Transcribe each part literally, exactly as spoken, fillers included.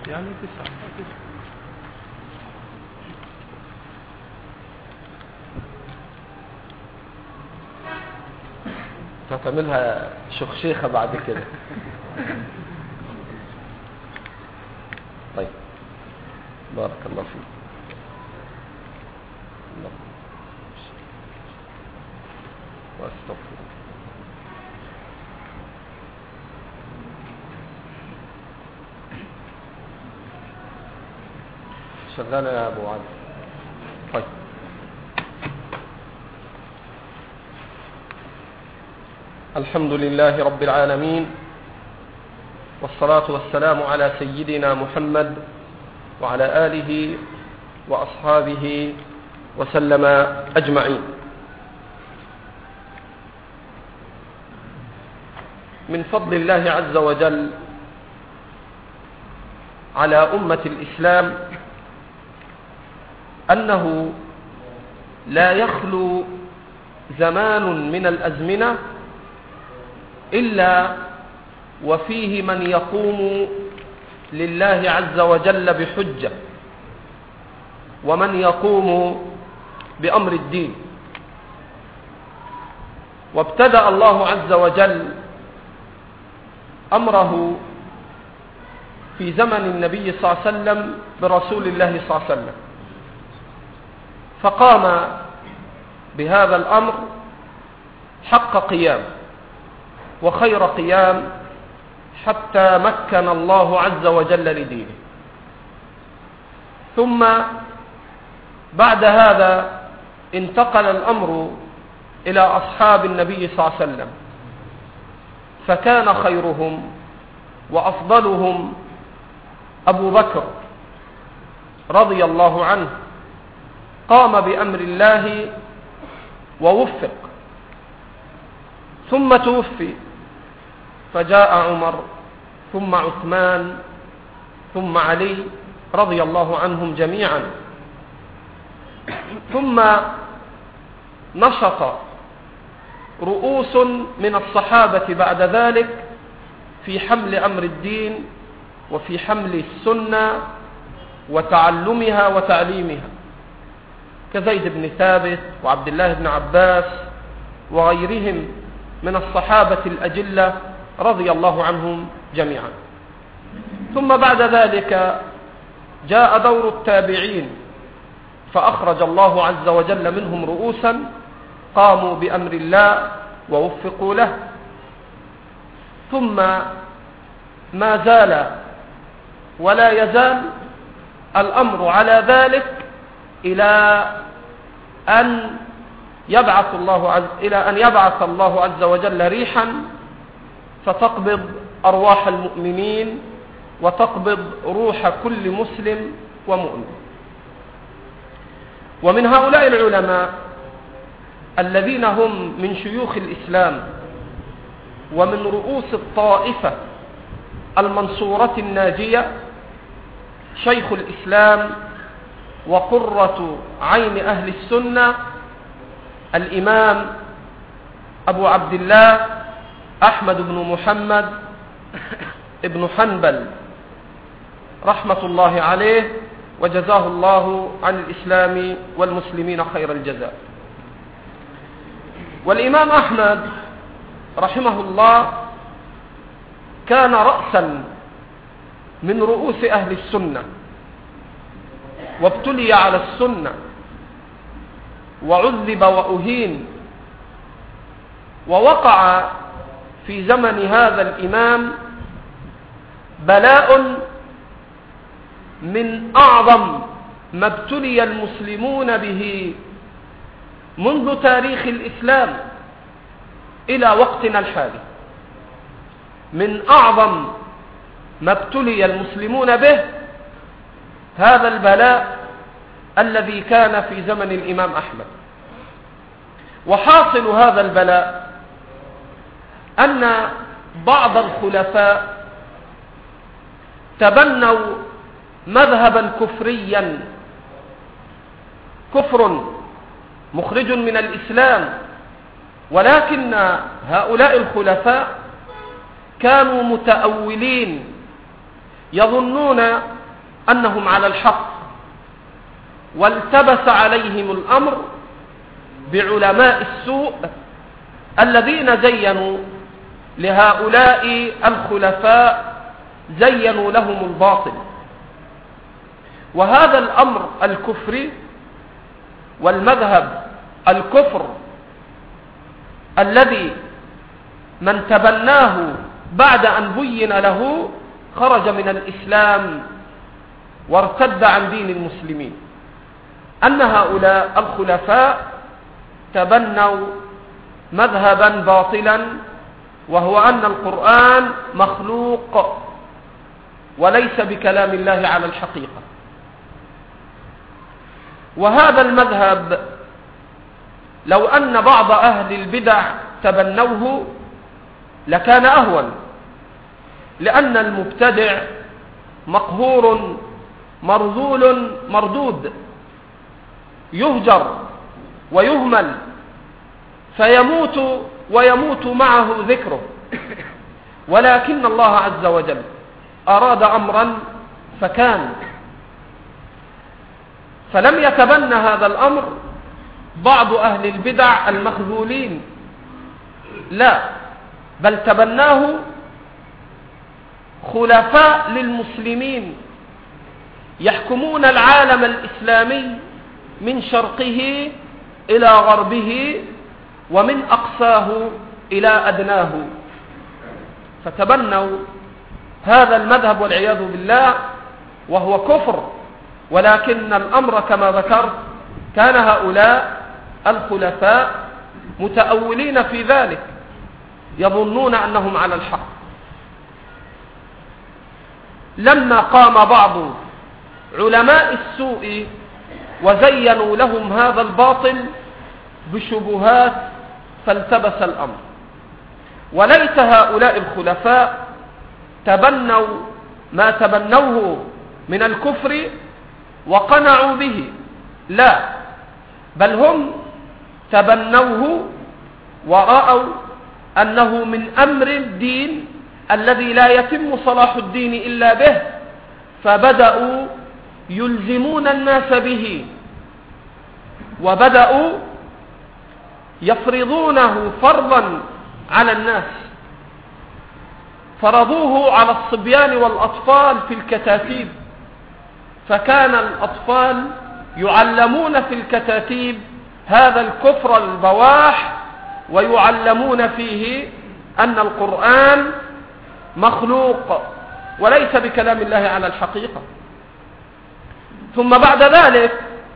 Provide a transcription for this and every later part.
يعني تسعة. تعملها شخشيخة بعد كده. طيب بارك الله فيك. واستغفر. شغالة يا ابو علي. طيب الحمد لله رب العالمين، والصلاة والسلام على سيدنا محمد وعلى آله وأصحابه وسلم أجمعين. من فضل الله عز وجل على أمة الإسلام أنه لا يخلو زمان من الأزمنة إلا وفيه من يقوم لله عز وجل بحجة، ومن يقوم بأمر الدين. وابتدأ الله عز وجل أمره في زمن النبي صلى الله عليه وسلم برسول الله صلى الله عليه وسلم، فقام بهذا الأمر حق قيام وخير قيام حتى مكن الله عز وجل لدينه. ثم بعد هذا انتقل الأمر إلى أصحاب النبي صلى الله عليه وسلم، فكان خيرهم وأفضلهم أبو بكر رضي الله عنه، قام بأمر الله ووفق، ثم توفي، فجاء عمر ثم عثمان ثم علي رضي الله عنهم جميعا. ثم نشط رؤوس من الصحابة بعد ذلك في حمل أمر الدين وفي حمل السنة وتعلمها وتعليمها، كزيد بن ثابت وعبد الله بن عباس وغيرهم من الصحابة الأجلة رضي الله عنهم جميعا. ثم بعد ذلك جاء دور التابعين، فأخرج الله عز وجل منهم رؤوسا قاموا بأمر الله ووفقوا له. ثم ما زال ولا يزال الأمر على ذلك إلى أن يبعث الله عز إلى أن يبعث الله عز وجل ريحا فتقبض أرواح المؤمنين وتقبض روح كل مسلم ومؤمن. ومن هؤلاء العلماء الذين هم من شيوخ الإسلام ومن رؤوس الطائفة المنصورة الناجية شيخ الإسلام وقرة عين أهل السنة الإمام أبو عبد الله أحمد بن محمد ابن حنبل رحمة الله عليه، وجزاه الله عن الإسلام والمسلمين خير الجزاء. والإمام أحمد رحمه الله كان رأسا من رؤوس أهل السنة، وابتلي على السنة وعذب وأهين، ووقع في زمن هذا الإمام بلاء من أعظم ما ابتلي المسلمون به منذ تاريخ الإسلام إلى وقتنا الحالي. من أعظم ما ابتلي المسلمون به هذا البلاء الذي كان في زمن الإمام أحمد. وحاصل هذا البلاء أن بعض الخلفاء تبنوا مذهبا كفريا، كفر مخرج من الإسلام، ولكن هؤلاء الخلفاء كانوا متأولين، يظنون أنهم على الحق، والتبس عليهم الأمر بعلماء السوء الذين زينوا لهؤلاء الخلفاء، زينوا لهم الباطل. وهذا الأمر الكفري والمذهب الكفر الذي من تبناه بعد أن بين له خرج من الإسلام وارتد عن دين المسلمين، أن هؤلاء الخلفاء تبنوا مذهبا باطلا، وهو أن القرآن مخلوق وليس بكلام الله على الحقيقة. وهذا المذهب لو أن بعض أهل البدع تبنوه لكان أهون، لأن المبتدع مقهور مرذول مردود، يهجر ويهمل، فيموت ويموت معه ذكره. ولكن الله عز وجل أراد أمرا فكان، فلم يتبنى هذا الأمر بعض أهل البدع المخذولين، لا، بل تبناه خلفاء للمسلمين يحكمون العالم الإسلامي من شرقه إلى غربه ومن أقصاه إلى أدناه، فتبنوا هذا المذهب والعياذ بالله، وهو كفر. ولكن الأمر كما ذكرت كان هؤلاء الخلفاء متأولين في ذلك، يظنون أنهم على الحق. لما قام بعض علماء السوء وزينوا لهم هذا الباطل بشبهات فالتبس الأمر. وليت هؤلاء الخلفاء تبنوا ما تبنوه من الكفر وقنعوا به، لا، بل هم تبنوه ورأوا أنه من أمر الدين الذي لا يتم صلاح الدين إلا به، فبدأوا يلزمون الناس به، وبدأوا يفرضونه فرضا على الناس. فرضوه على الصبيان والأطفال في الكتاتيب، فكان الأطفال يعلمون في الكتاتيب هذا الكفر البواح، ويعلمون فيه أن القرآن مخلوق وليس بكلام الله على الحقيقة. ثم بعد ذلك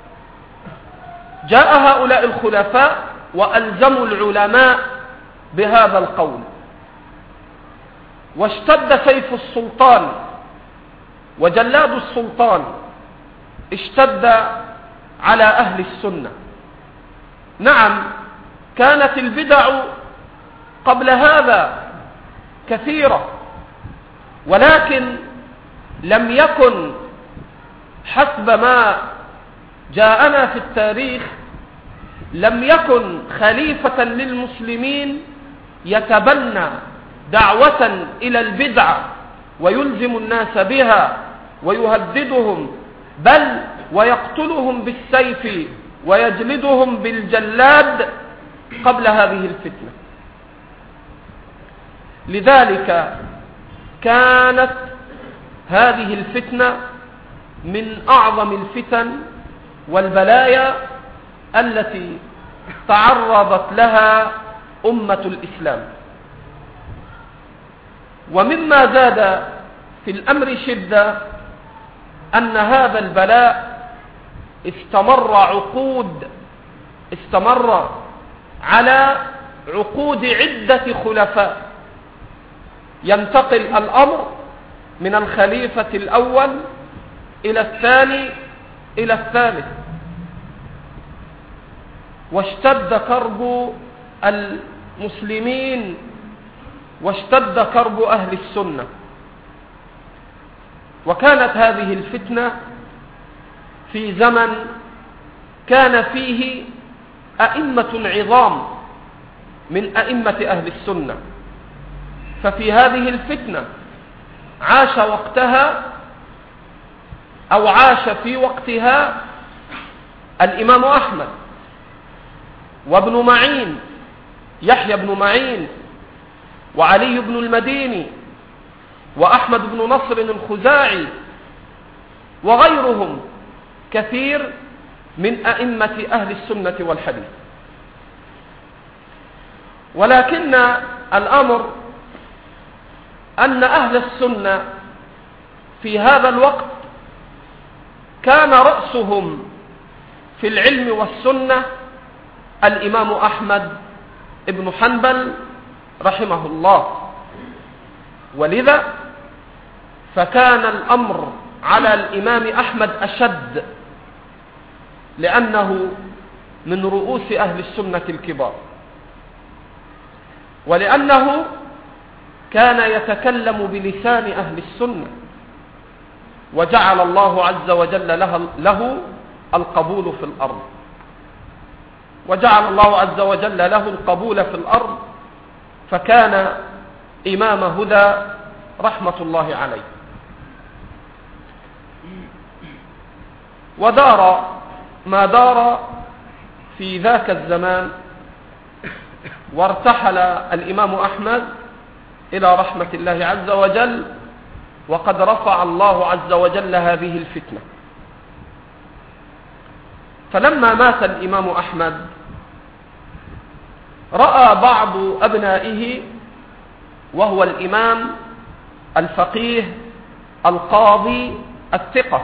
جاء هؤلاء الخلفاء وألزموا العلماء بهذا القول، واشتد سيف السلطان وجلاد السلطان اشتد على أهل السنة. نعم، كانت البدع قبل هذا كثيرة، ولكن لم يكن حسب ما جاءنا في التاريخ، لم يكن خليفة للمسلمين يتبنى دعوة إلى البدع ويلزم الناس بها ويهددهم، بل ويقتلهم بالسيف ويجلدهم بالجلاد قبل هذه الفتنة. لذلك كانت هذه الفتنة من أعظم الفتن والبلايا التي تعرضت لها أمة الإسلام. ومما زاد في الأمر شدة أن هذا البلاء استمر عقود استمر على عقود عدة خلفاء، ينتقل الأمر من الخليفة الأول إلى الثاني إلى الثالث، واشتد كرب المسلمين واشتد كرب أهل السنة. وكانت هذه الفتنة في زمن كان فيه أئمة عظام من أئمة أهل السنة، ففي هذه الفتنة عاش وقتها أو عاش في وقتها الإمام أحمد وابن معين يحيى بن معين وعلي بن المديني وأحمد بن نصر الخزاعي وغيرهم كثير من أئمة أهل السنة والحديث. ولكن الأمر أن أهل السنة في هذا الوقت كان رأسهم في العلم والسنة الإمام أحمد بن حنبل رحمه الله، ولذا فكان الأمر على الإمام أحمد أشد، لأنه من رؤوس أهل السنة الكبار، ولأنه كان يتكلم بلسان أهل السنة، وجعل الله عز وجل له القبول في الأرض وجعل الله عز وجل له القبول في الأرض فكان إمام هدى رحمة الله عليه. ودار ما دار في ذاك الزمان، وارتحل الإمام أحمد إلى رحمة الله عز وجل، وقد رفع الله عز وجل هذه الفتنة. فلما مات الإمام أحمد رأى بعض أبنائه، وهو الإمام الفقيه القاضي الثقة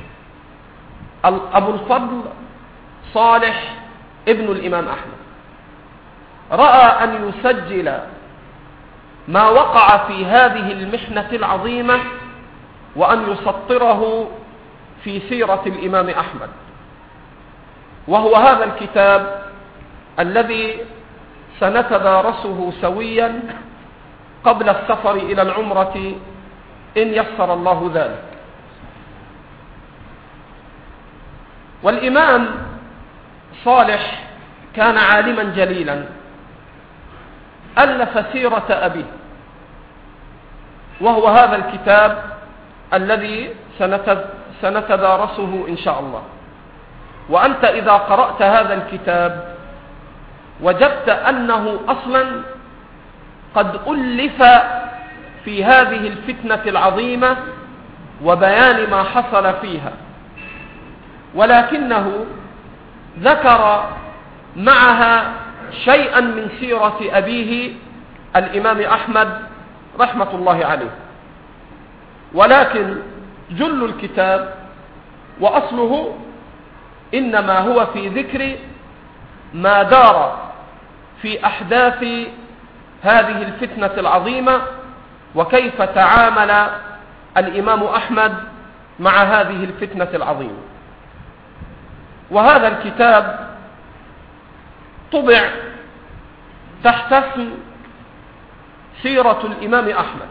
أبو الفضل صالح ابن الإمام أحمد، رأى أن يسجل ما وقع في هذه المحنة العظيمة وأن يسطره في سيرة الإمام أحمد، وهو هذا الكتاب الذي سنتدارسه سويا قبل السفر إلى العمرة إن يسر الله ذلك. والإمام صالح كان عالما جليلا، ألف سيرة أبيه، وهو هذا الكتاب الذي سنتدارسه إن شاء الله. وأنت إذا قرأت هذا الكتاب وجدت أنه أصلا قد ألف في هذه الفتنة العظيمة وبيان ما حصل فيها، ولكنه ذكر معها شيئا من سيرة أبيه الإمام أحمد رحمة الله عليه، ولكن جل الكتاب وأصله إنما هو في ذكر ما دار في أحداث هذه الفتنة العظيمة، وكيف تعامل الإمام أحمد مع هذه الفتنة العظيمة. وهذا الكتاب طبع تحت اسم سيرة الإمام أحمد.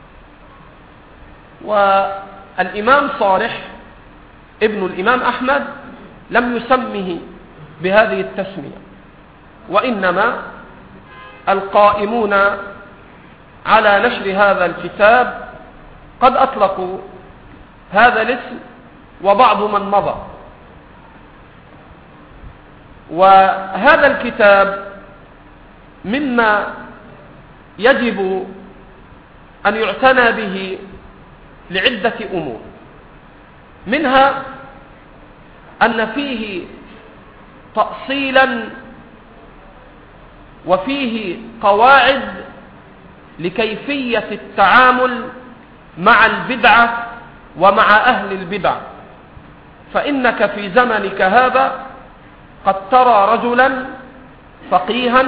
والإمام صالح ابن الإمام أحمد لم يسمه بهذه التسمية، وإنما القائمون على نشر هذا الكتاب قد أطلقوا هذا الاسم وبعض من مضى. وهذا الكتاب مما يجب أن يعتنى به لعدة أمور، منها أن فيه تأصيلا وفيه قواعد لكيفية التعامل مع البدعة ومع أهل البدع. فإنك في زمنك هذا قد ترى رجلا فقيها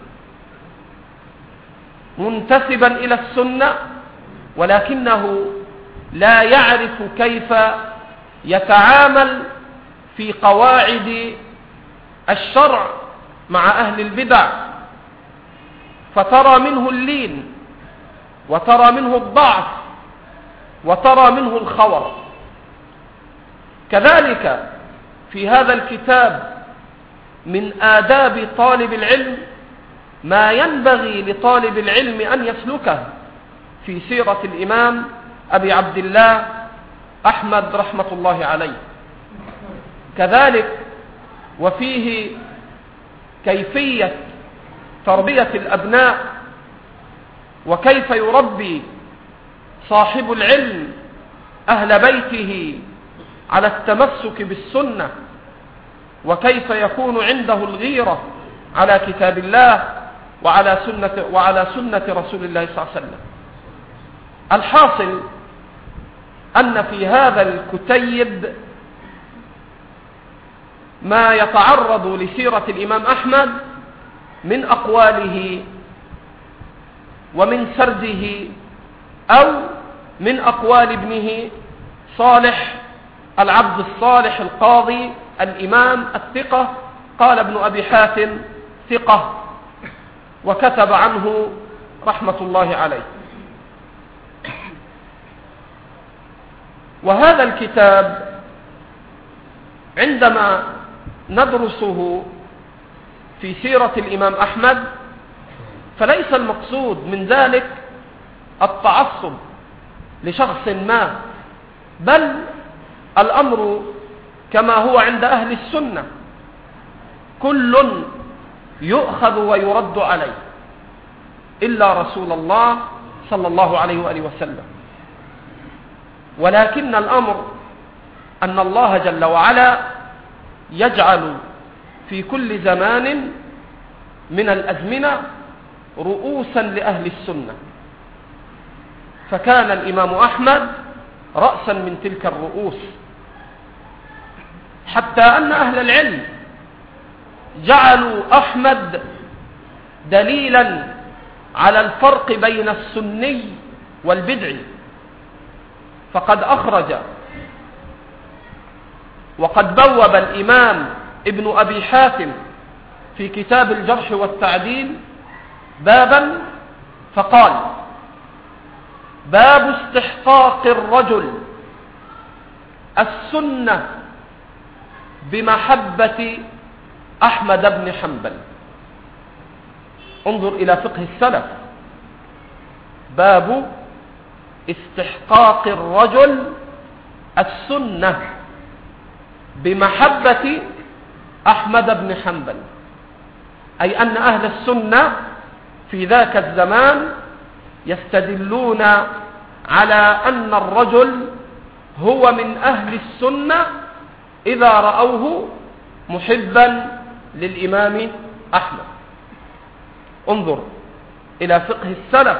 منتسبا إلى السنة، ولكنه لا يعرف كيف يتعامل في قواعد الشرع مع أهل البدع، فترى منه اللين، وترى منه الضعف، وترى منه الخور. كذلك في هذا الكتاب من آداب طالب العلم ما ينبغي لطالب العلم أن يسلكه في سيرة الإمام أبي عبد الله أحمد رحمة الله عليه. كذلك وفيه كيفية تربية الأبناء وكيف يربي صاحب العلم أهل بيته على التمسك بالسنة، وكيف يكون عنده الغيرة على كتاب الله وعلى سنة, وعلى سنة رسول الله صلى الله عليه وسلم. الحاصل أن في هذا الكتيب ما يتعرض لسيرة الإمام أحمد من أقواله ومن سرده أو من أقوال ابنه صالح العبد الصالح القاضي الإمام الثقة. قال ابن أبي حاتم ثقة، وكتب عنه رحمة الله عليه. وهذا الكتاب عندما ندرسه في سيرة الإمام أحمد فليس المقصود من ذلك التعصب لشخص ما، بل الأمر كما هو عند أهل السنة، كل يؤخذ ويرد عليه إلا رسول الله صلى الله عليه وآله وسلم. ولكن الأمر أن الله جل وعلا يجعل في كل زمان من الأزمنة رؤوسا لأهل السنة، فكان الإمام أحمد رأسا من تلك الرؤوس، حتى أن أهل العلم جعلوا أحمد دليلا على الفرق بين السني والبدعي. فقد أخرج وقد بوب الإمام ابن أبي حاتم في كتاب الجرح والتعديل بابا فقال: باب استحقاق الرجل السنة بمحبة أحمد بن حنبل. انظر إلى فقه السلف، باب استحقاق الرجل السنة بمحبة أحمد بن حنبل، أي أن أهل السنة في ذاك الزمان يستدلون على أن الرجل هو من أهل السنة إذا رأوه محبا للإمام أحمد. انظر إلى فقه السلف،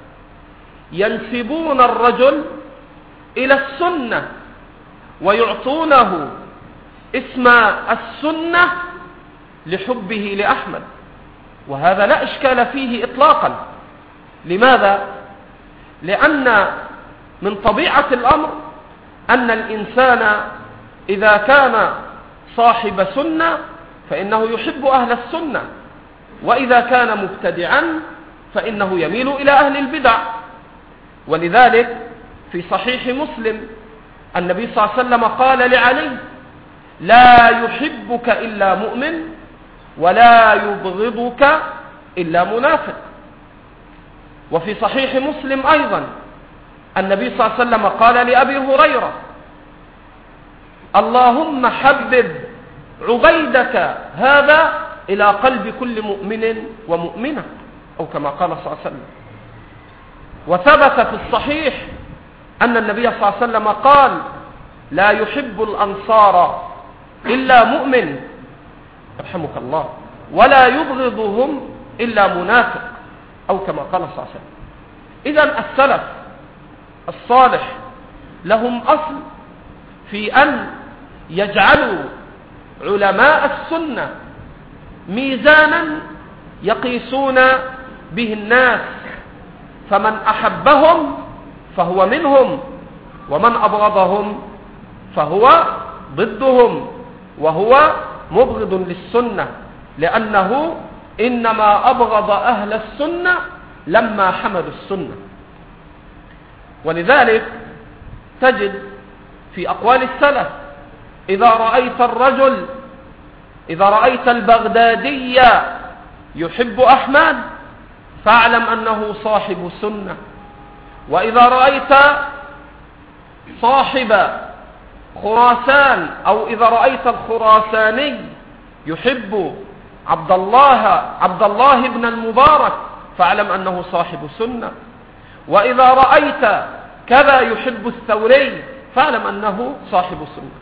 ينسبون الرجل إلى السنة ويعطونه اسم السنة لحبه لأحمد، وهذا لا إشكال فيه إطلاقا. لماذا؟ لأن من طبيعة الأمر أن الإنسان إذا كان صاحب سنة فإنه يحب أهل السنة، وإذا كان مبتدعا فإنه يميل إلى أهل البدع. ولذلك في صحيح مسلم النبي صلى الله عليه وسلم قال لعلي: لا يحبك إلا مؤمن ولا يبغضك إلا منافق. وفي صحيح مسلم أيضا النبي صلى الله عليه وسلم قال لأبي هريرة: اللهم حبب عبيدك هذا إلى قلب كل مؤمن ومؤمنة، أو كما قال صلى الله عليه وسلم. وثبت في الصحيح أن النبي صلى الله عليه وسلم قال: لا يحب الأنصار إلا مؤمن، يرحمك الله، ولا يبغضهم إلا منافق، أو كما قال صلى الله عليه وسلم. إذن السلف الصالح لهم أصل في أن يجعلوا علماء السنة ميزانا يقيسون به الناس، فمن أحبهم فهو منهم، ومن أبغضهم فهو ضدهم، وهو مبغض للسنة، لأنه إنما أبغض أهل السنة لما حملوا السنة. ولذلك تجد في أقوال السلف: إذا رأيت الرجل إذا رأيت البغدادي يحب أحمد فاعلم أنه صاحب سنة، وإذا رأيت صاحب خراسان أو إذا رأيت الخراساني يحب عبد الله عبد الله بن المبارك فاعلم أنه صاحب سنة، وإذا رأيت كذا يحب الثوري فاعلم أنه صاحب سنة.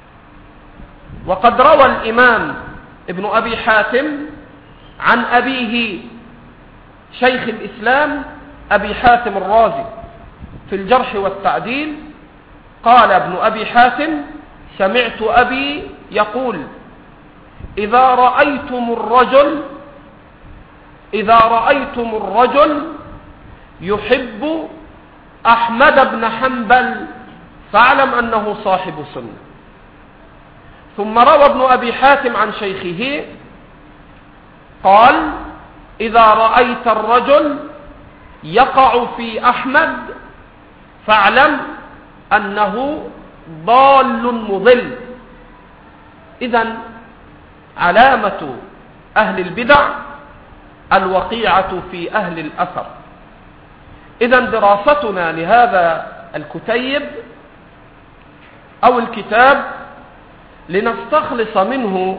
وقد روى الإمام ابن أبي حاتم عن أبيه شيخ الإسلام أبي حاتم الرازي في الجرح والتعديل، قال ابن أبي حاتم: سمعت أبي يقول: إذا رأيتم الرجل إذا رأيتم الرجل يحب أحمد بن حنبل فاعلم أنه صاحب سنة. ثم روى ابن أبي حاتم عن شيخه قال: إذا رأيت الرجل يقع في أحمد فاعلم أنه ضال مضل. إذن علامة أهل البدع الوقيعة في أهل الأثر. إذن دراستنا لهذا الكتيب أو الكتاب لنستخلص منه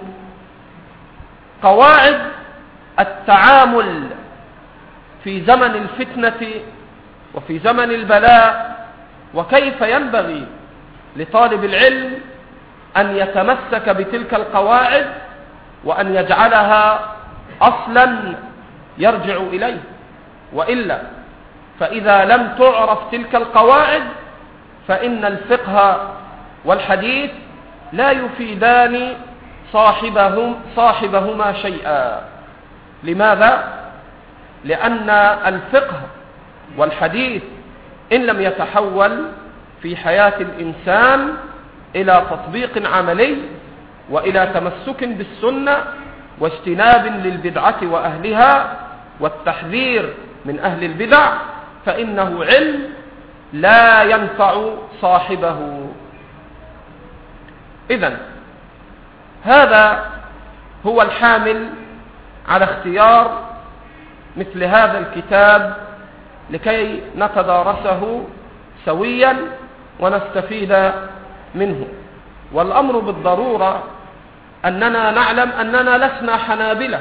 قواعد التعامل في زمن الفتنة وفي زمن البلاء، وكيف ينبغي لطالب العلم أن يتمسك بتلك القواعد وأن يجعلها أصلا يرجع إليه، وإلا فإذا لم تعرف تلك القواعد فإن الفقه والحديث لا يفيدان صاحبهم صاحبهما شيئا. لماذا؟ لأن الفقه والحديث إن لم يتحول في حياة الإنسان إلى تطبيق عملي وإلى تمسك بالسنة واجتناب للبدعة وأهلها والتحذير من أهل البدع، فإنه علم لا ينفع صاحبه. إذن هذا هو الحامل على اختيار مثل هذا الكتاب لكي نتدارسه سويا ونستفيد منه. والأمر بالضرورة أننا نعلم أننا لسنا حنابلة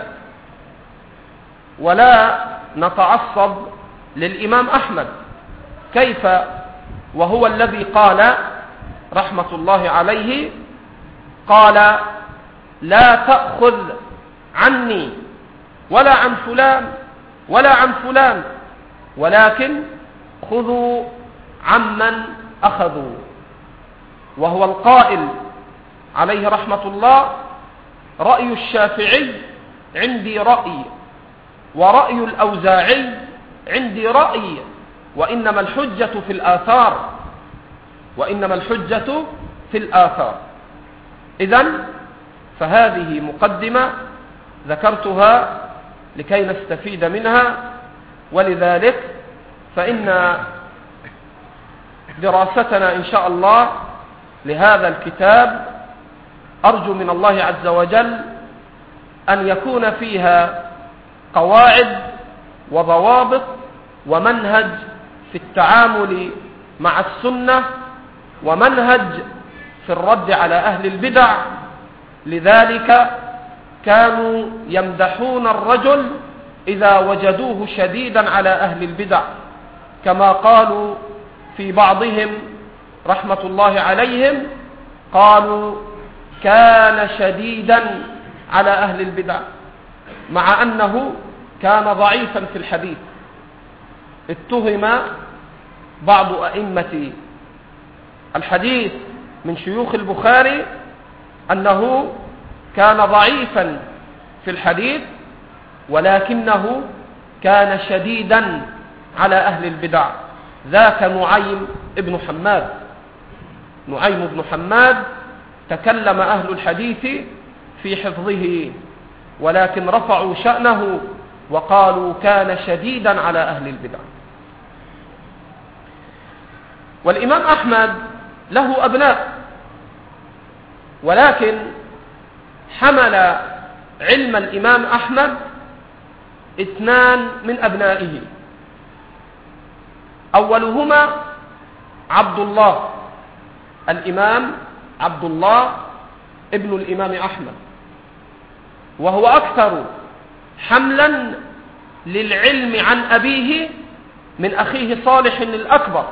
ولا نتعصب للإمام أحمد، كيف وهو الذي قال رحمة الله عليه، قال: لا تأخذ عني ولا عن فلان ولا عن فلان، ولكن خذوا عمن أخذوا. وهو القائل عليه رحمة الله: رأي الشافعي عندي رأي، ورأي الأوزاعي عندي رأي، وإنما الحجة في الآثار وإنما الحجة في الآثار. إذن فهذه مقدمة ذكرتها لكي نستفيد منها، ولذلك فإن دراستنا إن شاء الله لهذا الكتاب أرجو من الله عز وجل أن يكون فيها قواعد وضوابط ومنهج في التعامل مع السنة، ومنهج في الرد على أهل البدع. لذلك كانوا يمدحون الرجل إذا وجدوه شديدا على أهل البدع، كما قالوا في بعضهم رحمة الله عليهم، قالوا: كان شديدا على أهل البدع، مع أنه كان ضعيفا في الحديث. اتهم بعض أئمة الحديث من شيوخ البخاري أنه كان ضعيفا في الحديث، ولكنه كان شديدا على أهل البدع. ذاك نعيم ابن حماد نعيم بن حماد تكلم أهل الحديث في حفظه، ولكن رفعوا شأنه وقالوا كان شديدا على أهل البدع. والإمام أحمد له أبناء، ولكن حمل علم الإمام أحمد اثنان من أبنائه، أولهما عبد الله الإمام عبد الله ابن الإمام أحمد، وهو أكثر حملا للعلم عن أبيه من أخيه صالح الأكبر.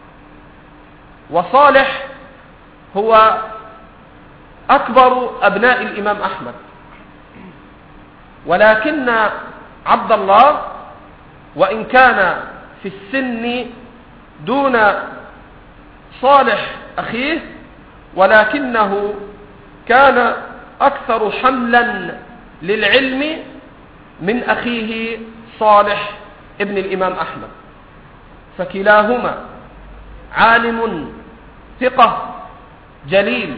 وصالح هو أكبر أبناء الإمام أحمد، ولكن عبد الله وإن كان في السن دون صالح أخيه، ولكنه كان أكثر حملا للعلم من أخيه صالح ابن الإمام أحمد، فكلاهما عالم ثقة جليل.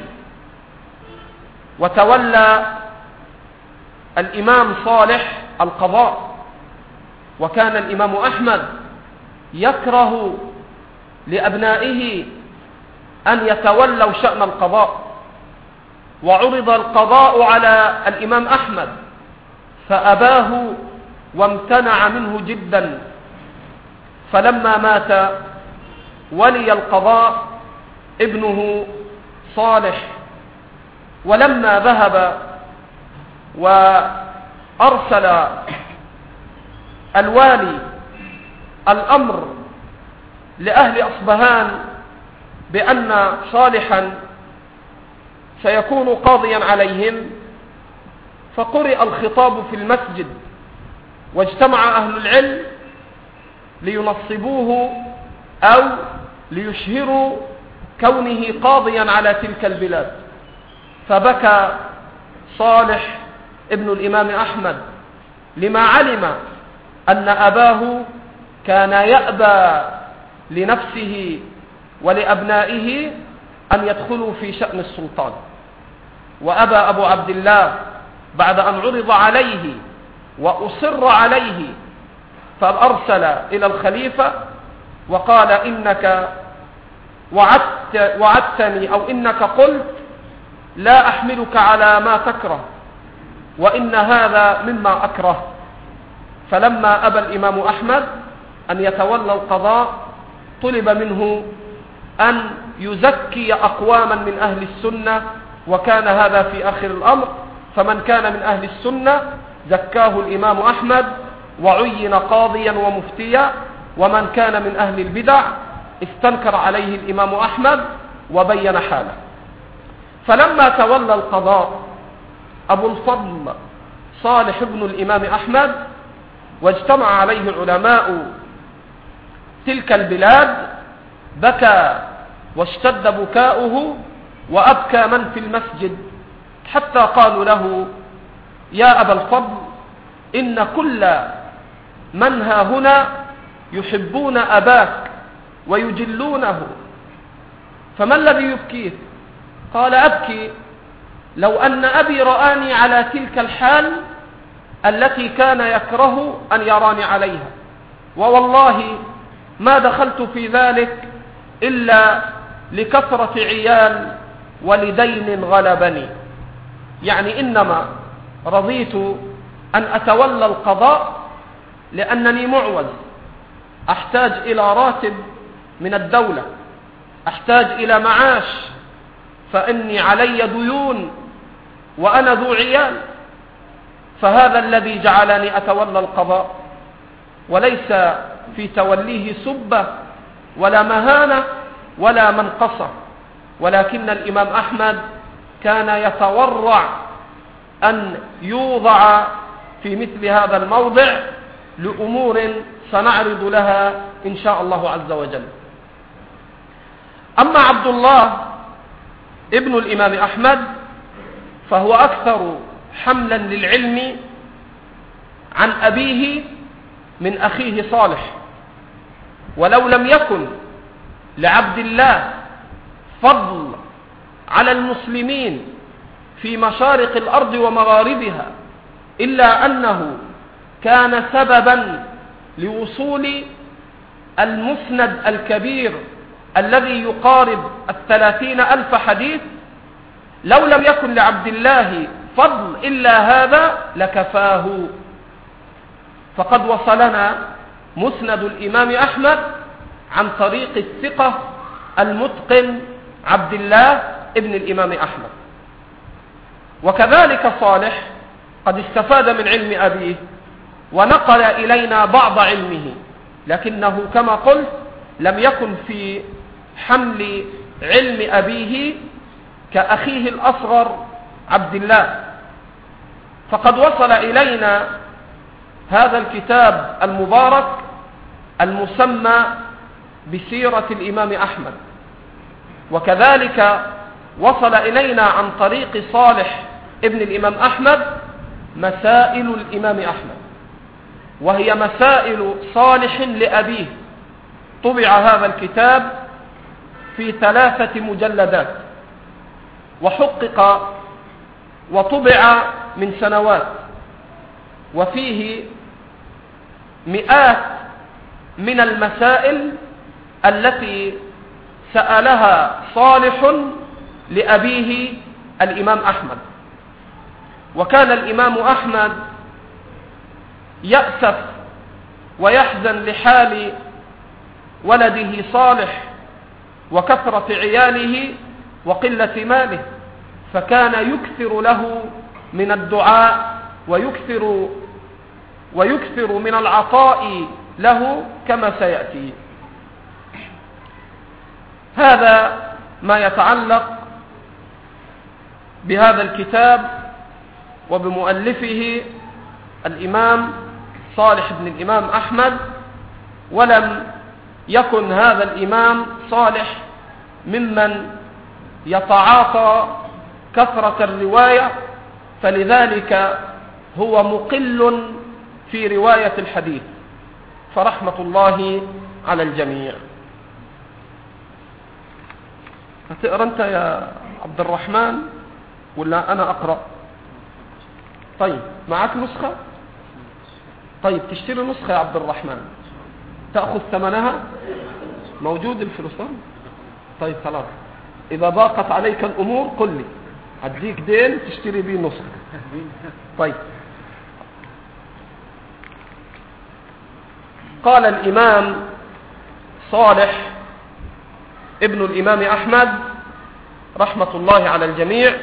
وتولى الإمام صالح القضاء، وكان الإمام أحمد يكره لأبنائه أن يتولوا شأن القضاء، وعرض القضاء على الإمام أحمد فأباه وامتنع منه جدا، فلما مات ولي القضاء ابنه صالح. ولما ذهب وأرسل الوالي الأمر لأهل أصبهان بأن صالحا سيكون قاضيا عليهم، فقرئ الخطاب في المسجد واجتمع أهل العلم لينصبوه أو ليشهروا كونه قاضيا على تلك البلاد. فبكى صالح ابن الإمام أحمد لما علم أن أباه كان يأبى لنفسه ولأبنائه أن يدخلوا في شأن السلطان. وأبى أبو عبد الله بعد أن عرض عليه وأصر عليه، فأرسل إلى الخليفة وقال: إنك وعدت وعدتني أو إنك قلت لا أحملك على ما تكره، وإن هذا مما أكره. فلما أبى الإمام أحمد أن يتولى القضاء طلب منه أن يزكي أقواما من أهل السنة، وكان هذا في آخر الأمر. فمن كان من أهل السنة زكاه الإمام أحمد وعين قاضيا ومفتيا، ومن كان من أهل البدع استنكر عليه الإمام أحمد وبين حاله. فلما تولى القضاء أبو الفضل صالح بن الإمام أحمد واجتمع عليه علماء تلك البلاد، بكى واشتد بكاؤه وأبكى من في المسجد، حتى قالوا له: يا أبا الفضل، إن كل من ها هنا يحبون أباك ويجلونه، فما الذي يبكيه؟ قال: أبكي لو أن أبي رآني على تلك الحال التي كان يكره أن يراني عليها، ووالله ما دخلت في ذلك إلا لكثرة عيال ولدين غلبني. يعني إنما رضيت أن أتولى القضاء لأنني معوز، أحتاج إلى راتب من الدولة، أحتاج إلى معاش، فإني علي ديون وأنا ذو عيال، فهذا الذي جعلني أتولى القضاء، وليس في توليه سبة ولا مهانة ولا منقصة. ولكن الإمام أحمد كان يتورع أن يوضع في مثل هذا الموضع لأمور سنعرض لها إن شاء الله عز وجل. أما عبد الله ابن الإمام أحمد فهو أكثر حملا للعلم عن أبيه من أخيه صالح. ولو لم يكن لعبد الله فضل على المسلمين في مشارق الأرض ومغاربها، إلا أنه كان سببا لوصول المسند الكبير الذي يقارب الثلاثين ألف حديث، لو لم يكن لعبد الله فضل إلا هذا لكفاه. فقد وصلنا مسند الإمام أحمد عن طريق الثقة المتقن عبد الله ابن الإمام أحمد. وكذلك صالح قد استفاد من علم أبيه ونقل إلينا بعض علمه، لكنه كما قلت لم يكن في حمل علم أبيه كأخيه الأصغر عبد الله. فقد وصل إلينا هذا الكتاب المبارك المسمى بسيرة الإمام أحمد، وكذلك وصل إلينا عن طريق صالح ابن الإمام أحمد مسائل الإمام أحمد، وهي مسائل صالح لأبيه. طبع هذا الكتاب في ثلاثة مجلدات، وحقق وطبع من سنوات، وفيه مئات من المسائل التي سألها صالح لأبيه الإمام أحمد. وكان الإمام أحمد يأسف ويحزن لحال ولده صالح وكثرة عياله وقلة ماله، فكان يكثر له من الدعاء ويكثر ويكثر من العطاء له كما سيأتي. هذا ما يتعلق بهذا الكتاب وبمؤلفه الإمام صالح بن الإمام أحمد. ولم يكن هذا الإمام صالح ممن يتعاطى كثرة الرواية، فلذلك هو مقل في رواية الحديث، فرحمة الله على الجميع. هتقرأ أنت يا عبد الرحمن ولا أنا أقرأ؟ طيب معك نسخة؟ طيب تشتري نسخة يا عبد الرحمن، تأخذ ثمنها، موجود الفلوسان. طيب خلاص، إذا ضاقت عليك الأمور قل لي، هديك دين تشتري بيه نسخة. طيب، قال الإمام صالح ابن الإمام أحمد رحمة الله على الجميع: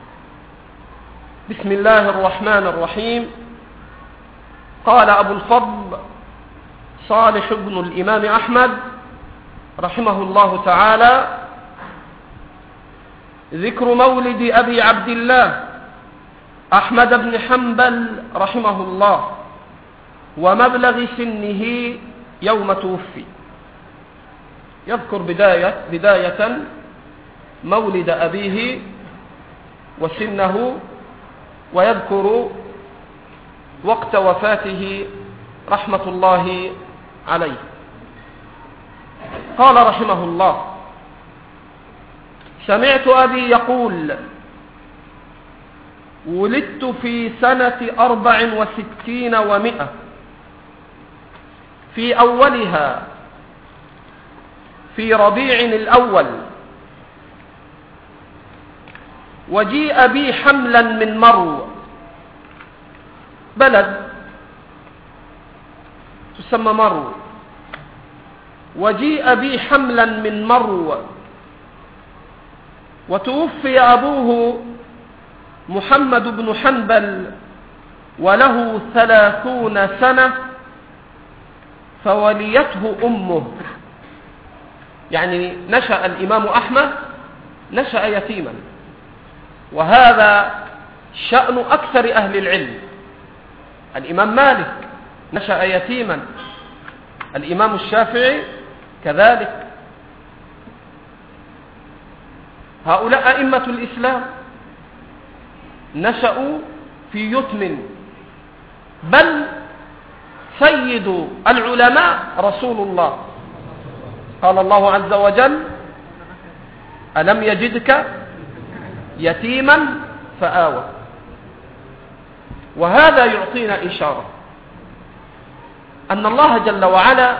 بسم الله الرحمن الرحيم. قال أبو الفضل صالح ابن الإمام أحمد رحمه الله تعالى: ذكر مولد أبي عبد الله أحمد بن حنبل رحمه الله ومبلغ سنه يوم توفي. يذكر بداية, بداية مولد أبيه وسنه، ويذكر وقت وفاته رحمة الله عليه. قال رحمه الله: سمعت أبي يقول: ولدت في سنة أربع وستين ومئة، في أولها في ربيع الأول، وجيء بي حملا من مرو، بلد تسمى مرو، وجيء بي حملا من مرو، وتوفي أبوه محمد بن حنبل وله ثلاثون سنة، فوليته أمه. يعني نشأ الإمام أحمد نشأ يتيما، وهذا شأن أكثر أهل العلم. الإمام مالك نشأ يتيما، الإمام الشافعي كذلك. هؤلاء أئمة الإسلام نشأوا في يتم، بل سيد العلماء رسول الله. قال الله عز وجل: ألم يجدك يتيما فآوى. وهذا يعطينا إشارة أن الله جل وعلا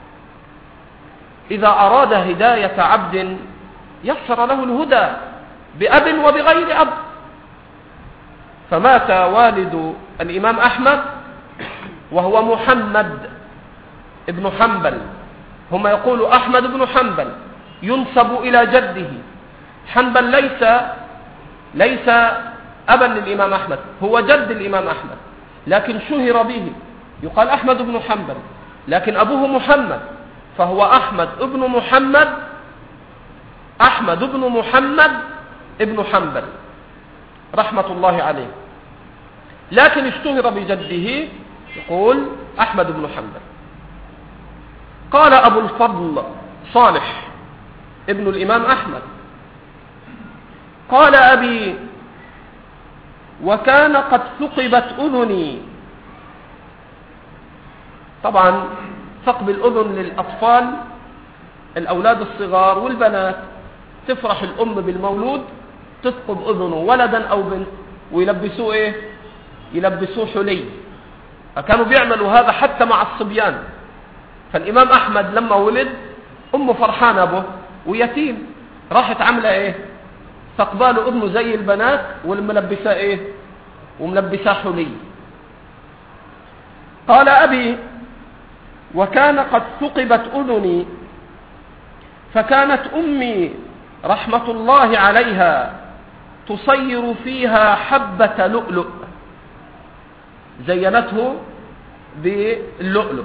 إذا أراد هداية عبد يسر له الهدى بأب وبغير أب. فمات والد الإمام أحمد وهو محمد ابن حنبل، هم يقولوا أحمد بن حنبل، ينسب إلى جده حنبل ليس ليس أبا للإمام أحمد، هو جد الإمام أحمد، لكن شهر به، يقال أحمد بن حنبل، لكن أبوه محمد، فهو أحمد ابن محمد أحمد بن محمد ابن حنبل رحمة الله عليه، لكن اشتهر بجده، يقول أحمد بن حنبل. قال أبو الفضل صالح ابن الإمام أحمد: قال أبي: وكان قد ثقبت أذني. طبعا ثقب الأذن للأطفال، الأولاد الصغار والبنات، تفرح الأم بالمولود تثقب أذنه ولدا أو بنت ويلبسوه إيه؟ يلبسوه حلي. فكانوا بيعملوا هذا حتى مع الصبيان. فالإمام أحمد لما ولد أمه فرحانة به ويتيم، راحت عاملة إيه؟ ثقباله أذنه زي البنات والملبسة إيه؟ وملبسة حلي. قال أبي: وكان قد ثقبت أذني، فكانت أمي رحمة الله عليها تصير فيها حبة لؤلؤ، زينته باللؤلؤ،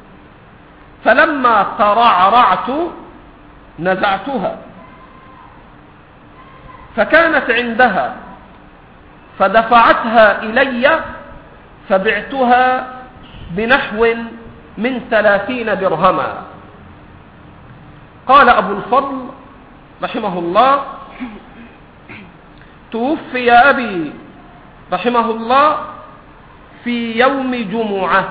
فلما ترعرعت نزعتها، فكانت عندها فدفعتها إلي فبعتها بنحو من ثلاثين درهما. قال أبو الفضل رحمه الله: توفي أبي رحمه الله في يوم جمعة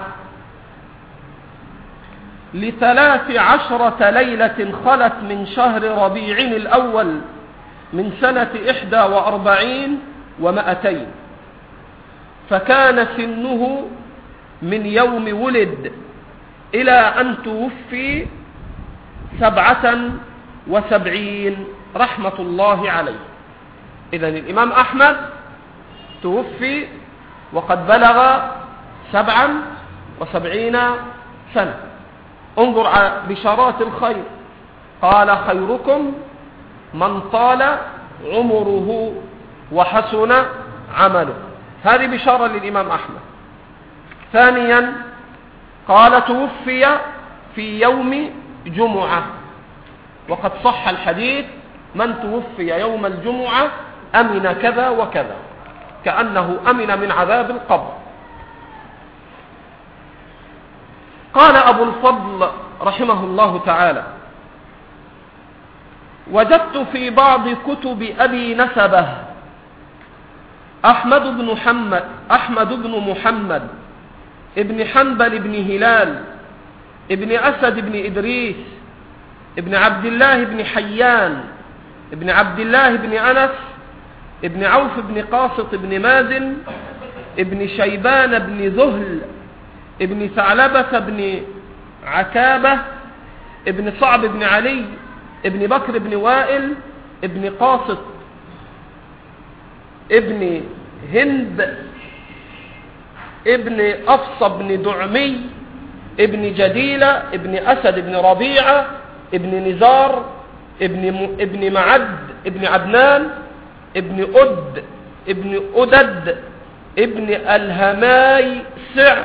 لثلاث عشرة ليلة خلت من شهر ربيع الأول من سنة إحدى وأربعين ومائتين، فكان سنه من يوم ولد إلى أن توفي سبعة وسبعين رحمة الله عليه. إذن الإمام أحمد توفي وقد بلغ سبعا وسبعين سنة. انظر على بشارات الخير، قال: خيركم من طال عمره وحسن عمله. هذه بشارة للإمام أحمد. ثانيا قال: توفي في يوم جمعة، وقد صح الحديث: من توفي يوم الجمعة أمن كذا وكذا، كأنه أمن من عذاب القبر. قال أبو الفضل رحمه الله تعالى: وجدت في بعض كتب أبي نسبه أحمد بن محمد أحمد بن محمد ابن حنبل بن هلال ابن أسد بن إدريس ابن عبد الله بن حيان ابن عبد الله بن أنس ابن عوف بن قاسط بن مازن ابن شيبان بن ذهل ابن ثعلبة بن عكابة ابن صعب بن علي ابن بكر بن وائل ابن قاسط ابن هند ابن أفصى بن دعمي ابن جديلة ابن أسد بن ربيعة ابن نزار ابن, م... ابن معد ابن عدنان ابن أد ابن أدد ابن الهماي سع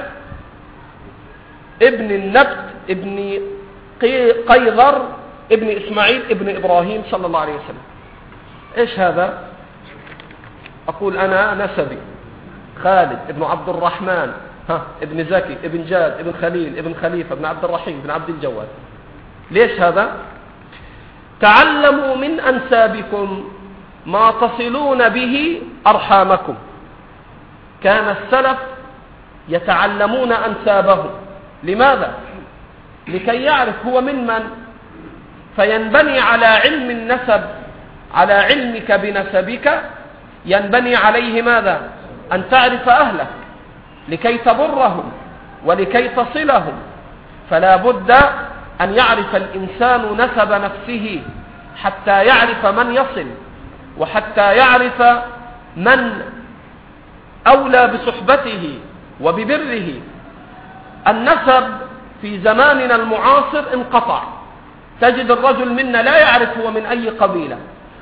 ابن النبت ابن قي... قيظر ابن إسماعيل ابن إبراهيم صلى الله عليه وسلم. إيش هذا؟ أقول أنا نسبي خالد ابن عبد الرحمن ها ابن زكي ابن جاد ابن خليل ابن خليفة ابن عبد الرحيم ابن عبد الجواد. ليش هذا؟ تعلموا من أنسابكم ما تصلون به أرحامكم. كان السلف يتعلمون أنسابهم. لماذا؟ لكي يعرف هو من من، فينبني على علم النسب، على علمك بنسبك ينبني عليه ماذا؟ أن تعرف أهلك لكي تبرهم ولكي تصلهم. فلا بد أن يعرف الإنسان نسب نفسه حتى يعرف من يصل، وحتى يعرف من أولى بصحبته وببره. النسب في زماننا المعاصر انقطع. تجد الرجل منا لا يعرف هو من أي قبيلة،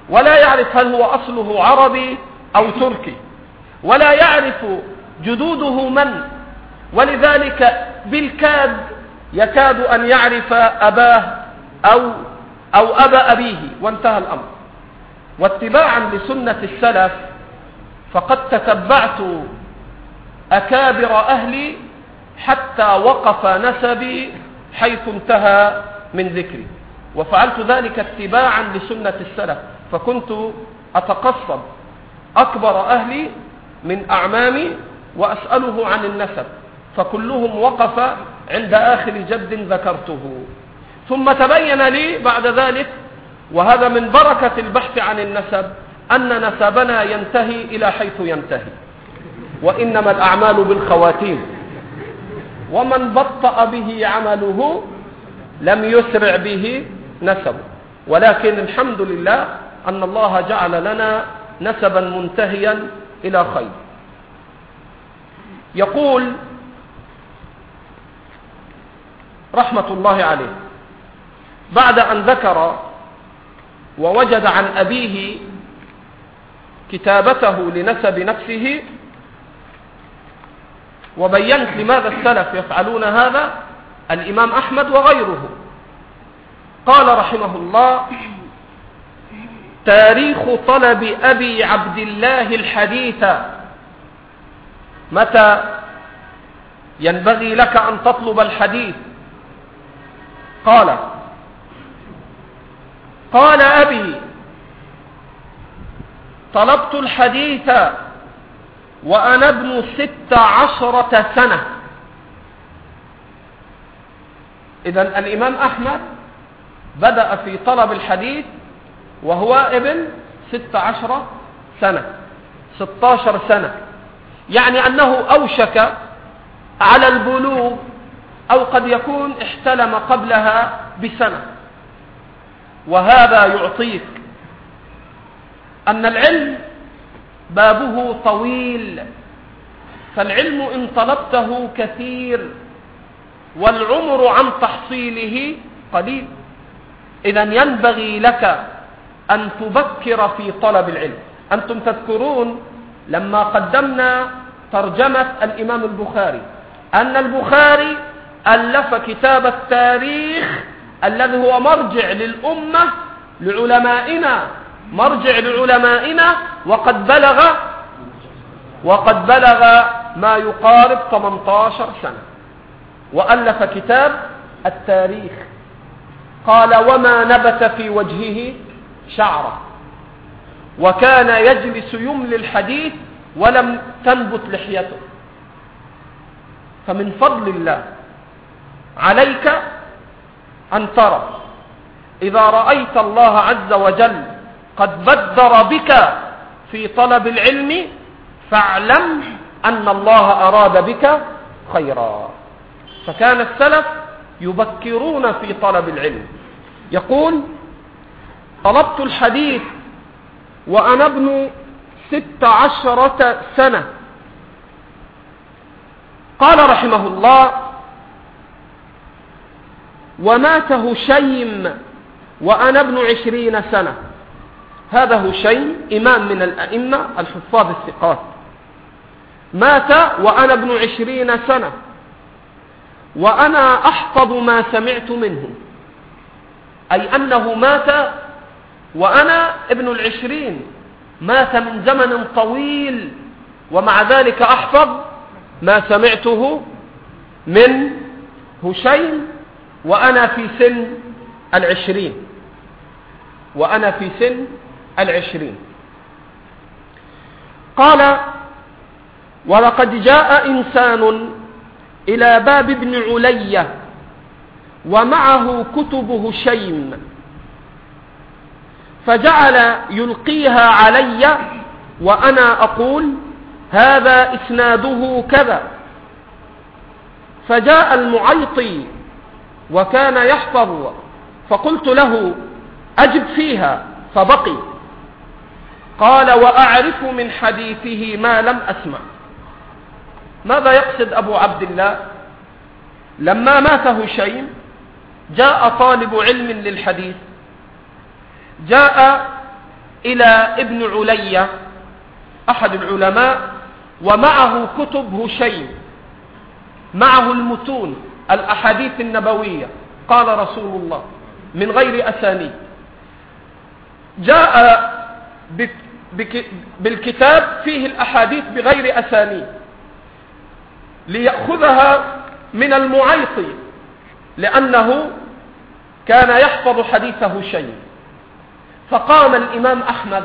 ولا يعرف هل هو أصله عربي أو تركي، ولا يعرف جدوده من، ولذلك بالكاد يكاد أن يعرف أباه أو, أو أبا أبيه، وانتهى الأمر. واتباعا لسنة السلف فقد تتبعت أكابر أهلي حتى وقف نسبي حيث انتهى من ذكري، وفعلت ذلك اتباعا لسنة السلف، فكنت أتقصد أكبر أهلي من أعمامي وأسأله عن النسب، فكلهم وقف عند آخر جد ذكرته. ثم تبين لي بعد ذلك، وهذا من بركة البحث عن النسب، أن نسبنا ينتهي إلى حيث ينتهي، وإنما الأعمال بالخواتيم، ومن بطأ به عمله لم يسرع به نسبه. ولكن الحمد لله أن الله جعل لنا نسبا منتهيا إلى خير. يقول رحمة الله عليه بعد أن ذكر ووجد عن أبيه كتابته لنسب نفسه، وبينت لماذا السلف يفعلون هذا، الإمام أحمد وغيره، قال رحمه الله: تاريخ طلب أبي عبد الله الحديث، متى ينبغي لك أن تطلب الحديث؟ قال قال أبي: طلبت الحديث وأنا ابن ست عشرة سنة. إذن الإمام أحمد بدأ في طلب الحديث وهو ابن ست عشرة سنة، ستاشر سنة، يعني أنه أوشك على البلوغ، أو قد يكون احتلم قبلها بسنة. وهذا يعطيك أن العلم بابه طويل، فالعلم إن طلبته كثير والعمر عن تحصيله قليل. إذن ينبغي لك أن تبكر في طلب العلم. أنتم تذكرون لما قدمنا ترجمة الإمام البخاري أن البخاري ألف كتاب التاريخ الذي هو مرجع للأمة، لعلمائنا، مرجع لعلمائنا، وقد بلغ وقد بلغ ما يقارب ثمانية عشر سنة، وألف كتاب التاريخ. قال: وما نبت في وجهه شعره، وكان يجلس يملي الحديث ولم تنبت لحيته. فمن فضل الله عليك أن ترى إذا رأيت الله عز وجل قد بدر بك في طلب العلم، فاعلم أن الله أراد بك خيرا. فكان السلف يبكرون في طلب العلم. يقول: طلبت الحديث وأنا ابن ست عشرة سنة. قال رحمه الله: ومات هشيم وأنا ابن عشرين سنة. هذا هشيم إمام من الأئمة الحفاظ الثقات، مات وأنا ابن عشرين سنة، وأنا أحفظ ما سمعت منه، أي أنه مات وأنا ابن العشرين، مات من زمن طويل، ومع ذلك أحفظ ما سمعته من هشيم وأنا في سن العشرين وأنا في سن العشرين. قال: ولقد جاء إنسان إلى باب ابن علي ومعه كتب هشيم، فجعل يلقيها علي وأنا أقول: هذا إسناده كذا. فجاء المعيطي وكان يحفظ، فقلت له: أجب فيها، فبقي. قال: وأعرف من حديثه ما لم أسمع. ماذا يقصد أبو عبد الله؟ لما مات هشيم جاء طالب علم للحديث، جاء إلى ابن علية أحد العلماء، ومعه كتب هشيم، معه المتون الأحاديث النبوية قال رسول الله من غير أسانيد. جاء بالكتاب فيه الأحاديث بغير أسانيد ليأخذها من المعيطي، لأنه كان يحفظ حديث هشيم. فقام الإمام أحمد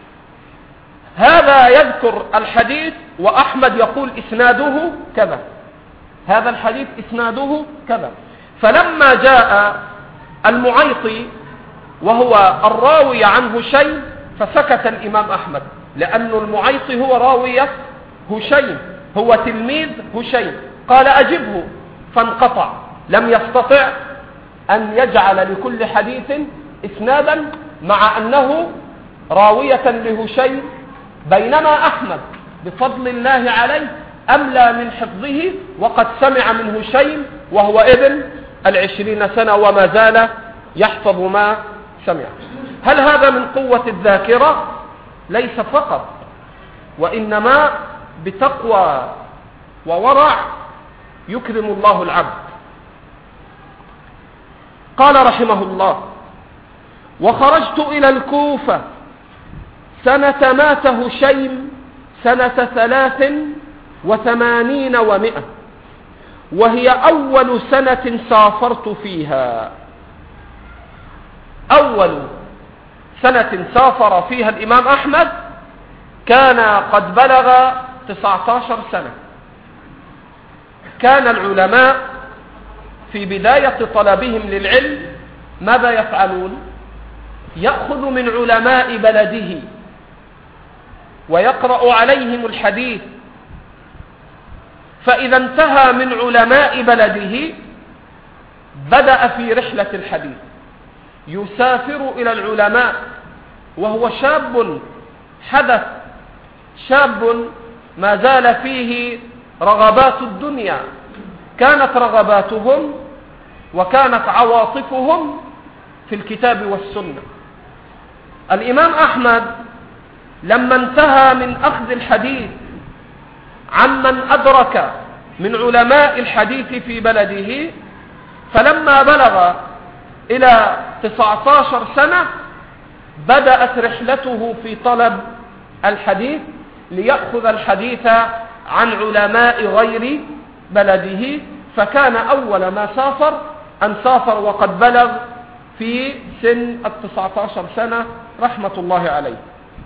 هذا يذكر الحديث وأحمد يقول إسناده كذا، هذا الحديث إسناده كذا. فلما جاء المعيطي وهو الراوي عن هشيم فسكت الإمام أحمد، لأن المعيطي هو راوية هشيم، هو تلميذ هشيم. قال أجبه، فانقطع، لم يستطع أن يجعل لكل حديث إسنادا مع أنه راوية لهشيم، بينما أحمد بفضل الله عليه أملى من حفظه وقد سمع من هشيم وهو ابن العشرين سنة وما زال يحفظ ما سمع. هل هذا من قوة الذاكرة؟ ليس فقط، وإنما بتقوى وورع يكرم الله العبد. قال رحمه الله: وخرجت إلى الكوفة سنة مات هشيم سنة ثلاث وثمانين ومئة، وهي أول سنة سافرت فيها. أول سنة سافر فيها الإمام أحمد كان قد بلغ تسعة عشر سنة. كان العلماء في بداية طلبهم للعلم ماذا يفعلون؟ يأخذ من علماء بلده ويقرأ عليهم الحديث، فإذا انتهى من علماء بلده بدأ في رحلة الحديث، يسافر إلى العلماء وهو شاب حدث، شاب ما زال فيه رغبات الدنيا، كانت رغباتهم وكانت عواطفهم في الكتاب والسنة. الإمام أحمد لما انتهى من أخذ الحديث عمن أدرك من علماء الحديث في بلده، فلما بلغ إلى تسعة عشر سنة بدأت رحلته في طلب الحديث ليأخذ الحديث عن علماء غير بلده. فكان أول ما سافر أن سافر وقد بلغ في سن التسعة عشر سنة رحمة الله عليه.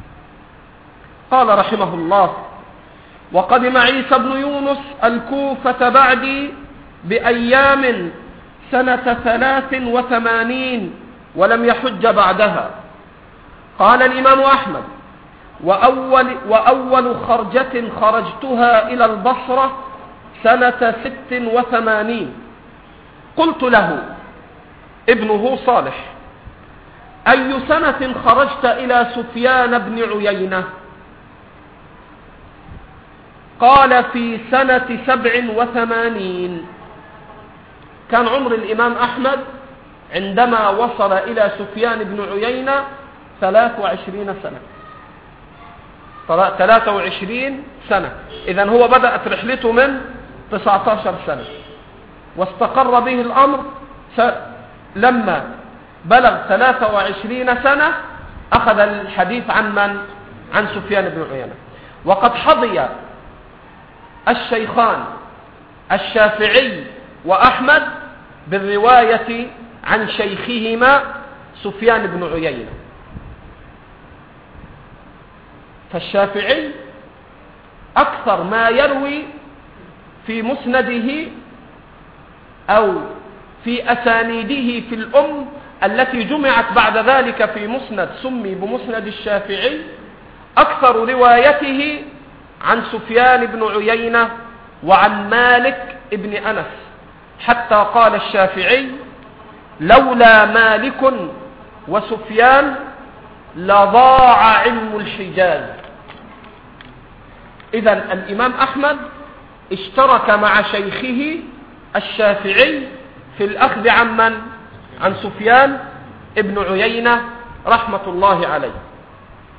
قال رحمه الله: وقدم عيسى بن يونس الكوفة بعدي بأيام سنة ثلاث وثمانين ولم يحج بعدها. قال الإمام أحمد: وأول, وأول خرجة خرجتها إلى البصرة سنة ست وثمانين. قلت له ابنه صالح: أي سنة خرجت إلى سفيان بن عيينة؟ قال: في سنة سبع وثمانين. كان عمر الإمام أحمد عندما وصل إلى سفيان بن عيينة ثلاث وعشرين سنة، ثلاث وعشرين سنة. إذن هو بدأت رحلته من تسعة عشر سنة، واستقر به الأمر لما بلغ ثلاث وعشرين سنة أخذ الحديث عن من؟ عن سفيان بن عيينة. وقد حظي الشيخان الشافعي وأحمد بالرواية عن شيخهما سفيان بن عيينة. فالشافعي أكثر ما يروي في مسنده أو في أسانيده في الأم التي جمعت بعد ذلك في مسند سمي بمسند الشافعي، أكثر روايته عن سفيان بن عيينة وعن مالك ابن أنس، حتى قال الشافعي: لولا مالك وسفيان لضاع علم الحجاز. إذن الإمام أحمد اشترك مع شيخه الشافعي في الأخذ عن من؟ عن سفيان ابن عيينة رحمة الله عليه.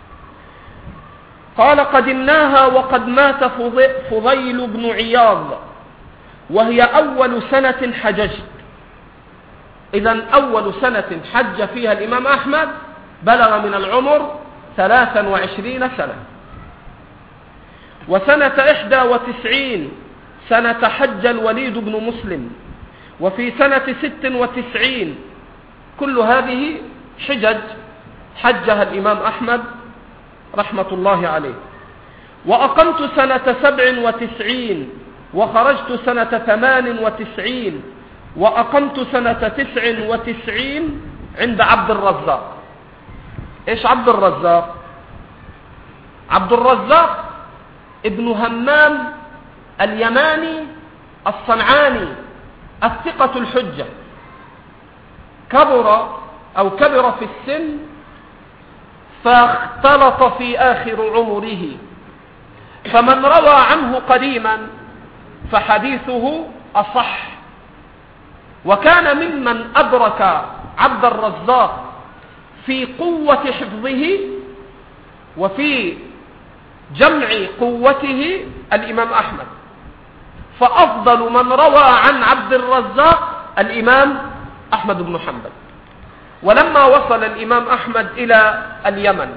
قال قدمناها وقد مات فضيل بن عياض وهي أول سنة حججت. إذن أول سنة حج فيها الإمام أحمد بلغ من العمر ثلاثا وعشرين سنة. وسنة إحدى وتسعين سنة حج الوليد بن مسلم. وفي سنة ست وتسعين. كل هذه حجج حجها الإمام أحمد رحمة الله عليه. وأقمت سنة سبع وتسعين وخرجت سنة ثمان وتسعين وأقمت سنة تسع وتسعين عند عبد الرزاق. إيش عبد الرزاق؟ عبد الرزاق ابن همام اليماني الصنعاني الثقة الحجة، كبر أو كبر في السن فاختلط في آخر عمره، فمن روى عنه قديما فحديثه أصح. وكان ممن أدرك عبد الرزاق في قوة حفظه وفي جمع قوته الإمام أحمد، فأفضل من روى عن عبد الرزاق الإمام أحمد بن حنبل. ولما وصل الإمام أحمد إلى اليمن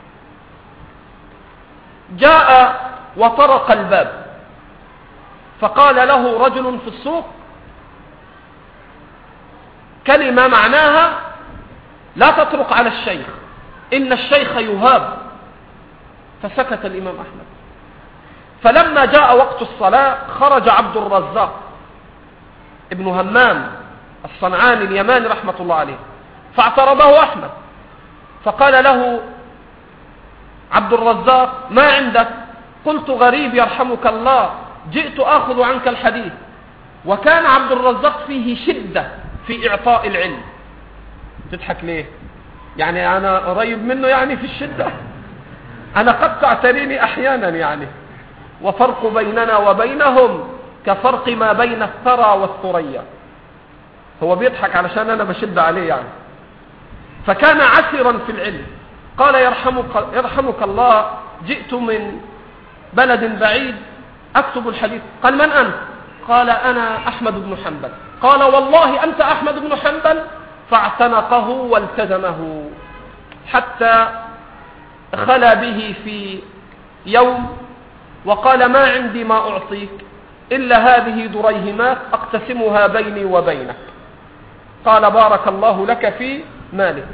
جاء وطرق الباب، فقال له رجل في السوق كلمة معناها لا تطرق على الشيخ إن الشيخ يهاب. فسكت الإمام أحمد. فلما جاء وقت الصلاة خرج عبد الرزاق ابن همام الصنعاني اليماني رحمة الله عليه، فاعترضه أحمد فقال له عبد الرزاق ما عندك؟ قلت غريب يرحمك الله، جئت آخذ عنك الحديث. وكان عبد الرزاق فيه شدة في إعطاء العلم. تضحك ليه؟ يعني أنا قريب منه يعني في الشدة؟ أنا قد تعتريني أحيانا يعني، وفرق بيننا وبينهم كفرق ما بين الثرى والثريا. هو بيضحك علشان أنا بشد عليه يعني. فكان عسرا في العلم. قال يرحمك, يرحمك الله، جئت من بلد بعيد أكتب الحديث. قال من أنت؟ قال أنا أحمد بن حنبل. قال والله أنت أحمد بن حنبل؟ فاعتنقه والتزمه حتى خلى به في يوم وقال ما عندي ما أعطيك إلا هذه دريهمات أقتسمها بيني وبينك. قال بارك الله لك في مالك.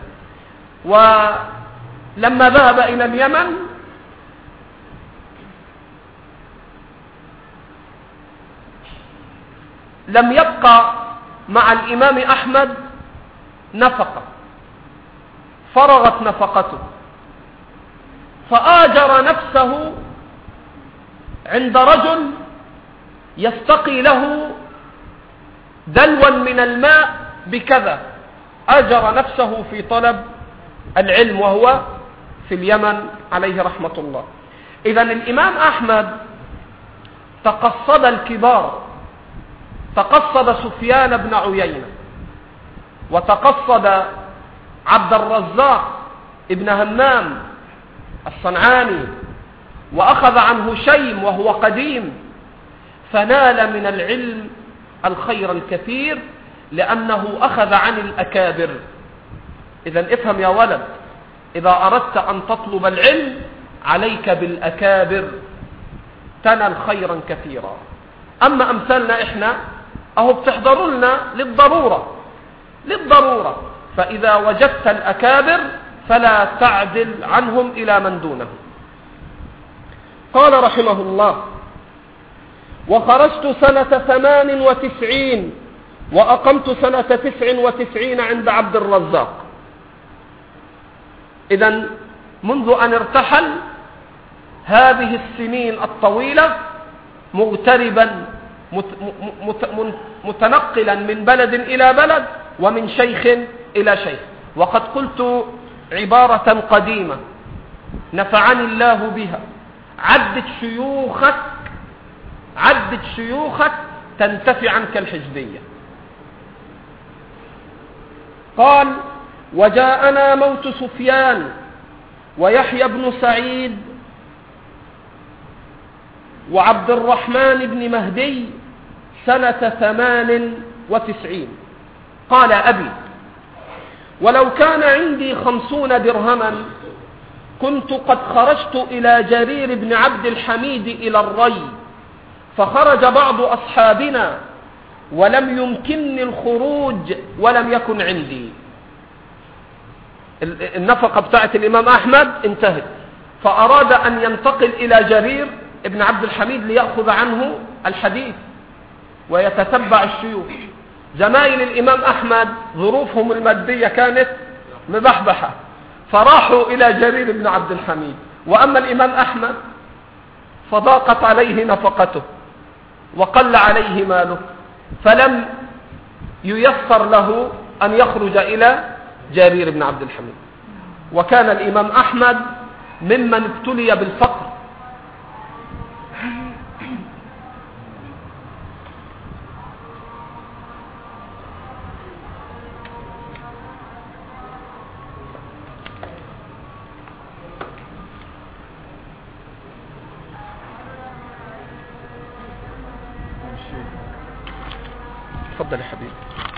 ولما ذهب إلى اليمن لم يبقى مع الإمام أحمد نفقة، فرغت نفقته، فآجر نفسه عند رجل يستقي له دلوا من الماء بكذا. آجر نفسه في طلب العلم وهو في اليمن عليه رحمة الله. إذن الإمام أحمد تقصد الكبار، تقصد سفيان بن عيينة، وتقصد عبد الرزاق ابن همام الصنعاني، وأخذ عن هشيم وهو قديم، فنال من العلم الخير الكثير لأنه أخذ عن الأكابر. إذن افهم يا ولد، إذا أردت أن تطلب العلم عليك بالأكابر تنال خيرا كثيرا. أما أمثالنا إحنا أهو بتحضروا لنا للضرورة للضرورة فإذا وجدت الأكابر فلا تعدل عنهم إلى من دونهم. قال رحمه الله وخرجت سنة ثمان وتسعين وأقمت سنة تسع وتسعين عند عبد الرزاق. إذن منذ أن ارتحل هذه السنين الطويلة مغتربا متنقلا من بلد إلى بلد ومن شيخ إلى شيخ. وقد قلت عبارة قديمة نفعني الله بها: عدد شيوخك عدد شيوخك تنتفع عنك الحزبية. قال وجاءنا موت سفيان ويحيى بن سعيد وعبد الرحمن بن مهدي سنة ثمان وتسعين. قال أبي: ولو كان عندي خمسون درهما كنت قد خرجت إلى جرير بن عبد الحميد إلى الري، فخرج بعض أصحابنا ولم يمكنني الخروج ولم يكن عندي. النفقة بتاعت الإمام أحمد انتهت، فأراد أن ينتقل إلى جرير ابن عبد الحميد ليأخذ عنه الحديث ويتتبع الشيوخ. زمايل الإمام أحمد ظروفهم المادية كانت مبحبحة، فراحوا إلى جرير بن عبد الحميد، وأما الإمام أحمد فضاقت عليه نفقته وقل عليه ماله، فلم ييسر له أن يخرج إلى جرير بن عبد الحميد. وكان الإمام أحمد ممن ابتلي بالفقر، تفضل يا حبيبي.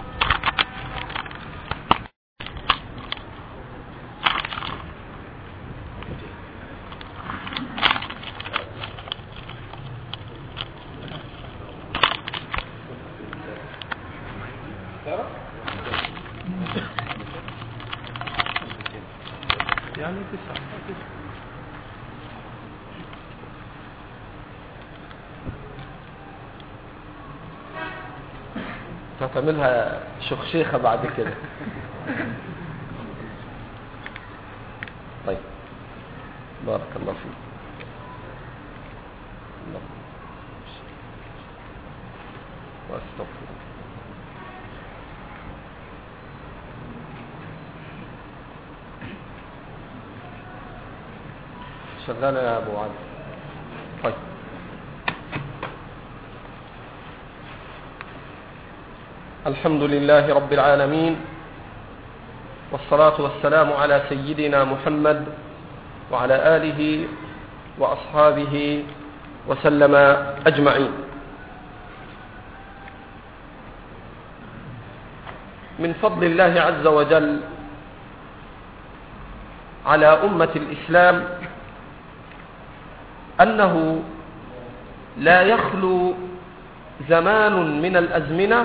يعني تسعة تعملها شخشيخة بعد كده. طيب، بارك الله فيك. الله واستغفر. شغال يا ابو علي. طيب، الحمد لله رب العالمين، والصلاة والسلام على سيدنا محمد وعلى آله وأصحابه وسلم أجمعين. من فضل الله عز وجل على أمة الإسلام أنه لا يخلو زمان من الأزمنة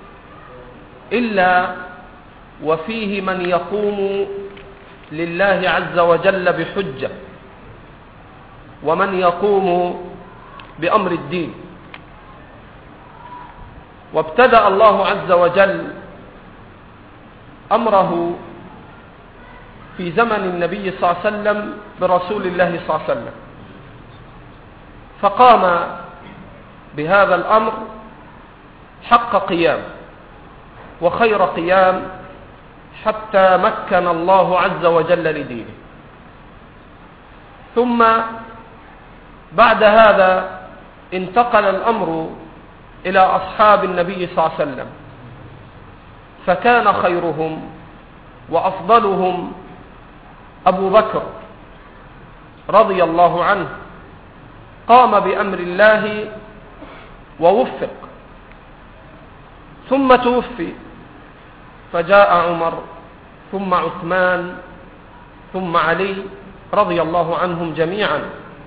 إلا وفيه من يقوم لله عز وجل بحجة، ومن يقوم بأمر الدين. وابتدأ الله عز وجل أمره في زمن النبي صلى الله عليه وسلم برسول الله صلى الله عليه وسلم، فقام بهذا الأمر حق قيام وخير قيام حتى مكن الله عز وجل لدينه. ثم بعد هذا انتقل الأمر إلى أصحاب النبي صلى الله عليه وسلم، فكان خيرهم وأفضلهم أبو بكر رضي الله عنه، قام بأمر الله ووفق، ثم توفي، فجاء عمر ثم عثمان ثم علي رضي الله عنهم جميعا.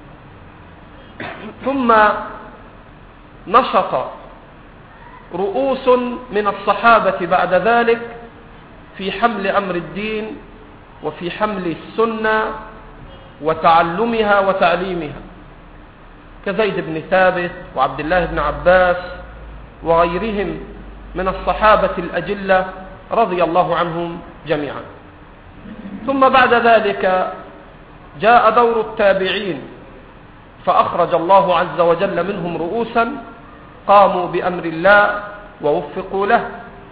ثم نشط رؤوس من الصحابة بعد ذلك في حمل أمر الدين وفي حمل السنة وتعلمها وتعليمها، كزيد بن ثابت وعبد الله بن عباس وغيرهم من الصحابة الأجلة رضي الله عنهم جميعا. ثم بعد ذلك جاء دور التابعين، فأخرج الله عز وجل منهم رؤوسا قاموا بأمر الله ووفقوا له.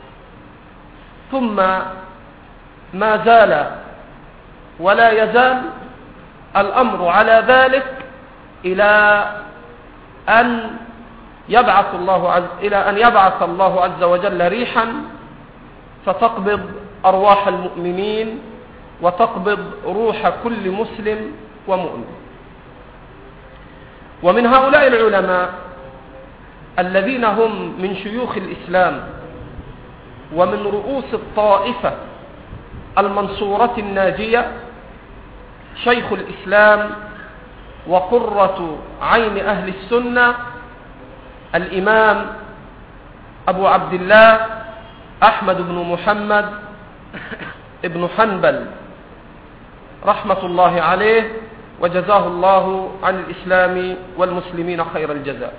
ثم ما زال ولا يزال الأمر على ذلك إلى أن يبعث الله عز إلى أن يبعث الله عز وجل ريحا فتقبض أرواح المؤمنين وتقبض روح كل مسلم ومؤمن. ومن هؤلاء العلماء الذين هم من شيوخ الإسلام ومن رؤوس الطائفة المنصورة الناجية شيخ الإسلام وقرة عين أهل السنة الإمام أبو عبد الله أحمد بن محمد ابن حنبل رحمة الله عليه، وجزاه الله عن الإسلام والمسلمين خير الجزاء.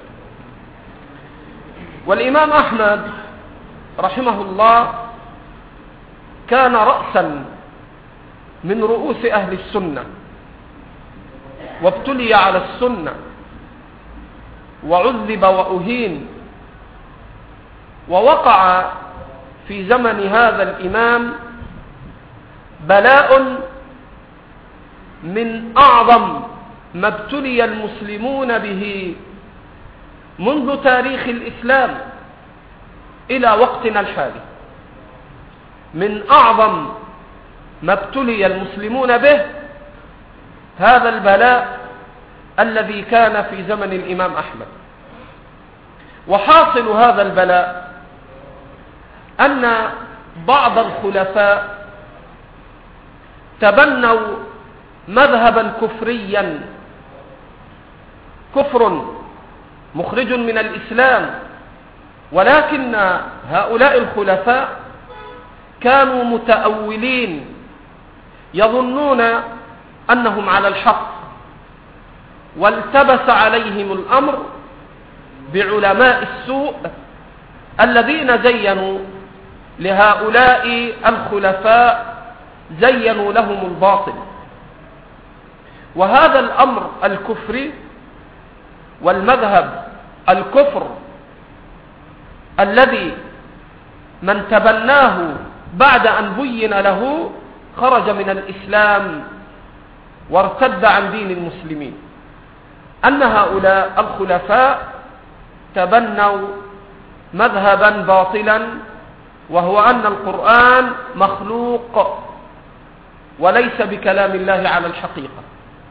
والإمام أحمد رحمه الله كان رأسا من رؤوس أهل السنة، وابتلي على السنة وعذب وأهين، ووقع في زمن هذا الإمام بلاء من أعظم ما ابتلي المسلمون به منذ تاريخ الإسلام إلى وقتنا الحالي. من أعظم ما ابتلي المسلمون به هذا البلاء الذي كان في زمن الإمام أحمد. وحاصل هذا البلاء أن بعض الخلفاء تبنوا مذهبا كفريا، كفر مخرج من الإسلام، ولكن هؤلاء الخلفاء كانوا متأولين يظنون أنهم على الحق، والتبس عليهم الأمر بعلماء السوء الذين زينوا لهؤلاء الخلفاء، زينوا لهم الباطل. وهذا الأمر الكفري والمذهب الكفر الذي من تبناه بعد أن بين له خرج من الإسلام وارتد عن دين المسلمين، أن هؤلاء الخلفاء تبنوا مذهبا باطلا، وهو أن القرآن مخلوق وليس بكلام الله على الحقيقة.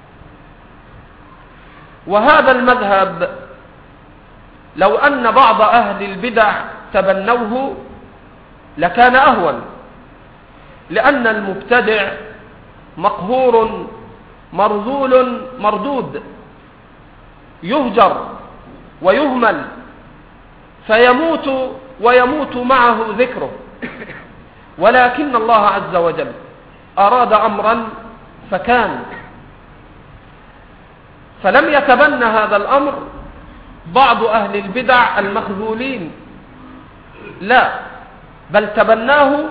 وهذا المذهب لو أن بعض أهل البدع تبنوه لكان أهون، لأن المبتدع مقهور مرذول مردود، يهجر ويهمل فيموت ويموت معه ذكره. ولكن الله عز وجل أراد أمرا فكان، فلم يتبنى هذا الأمر بعض أهل البدع المخذولين، لا، بل تبناه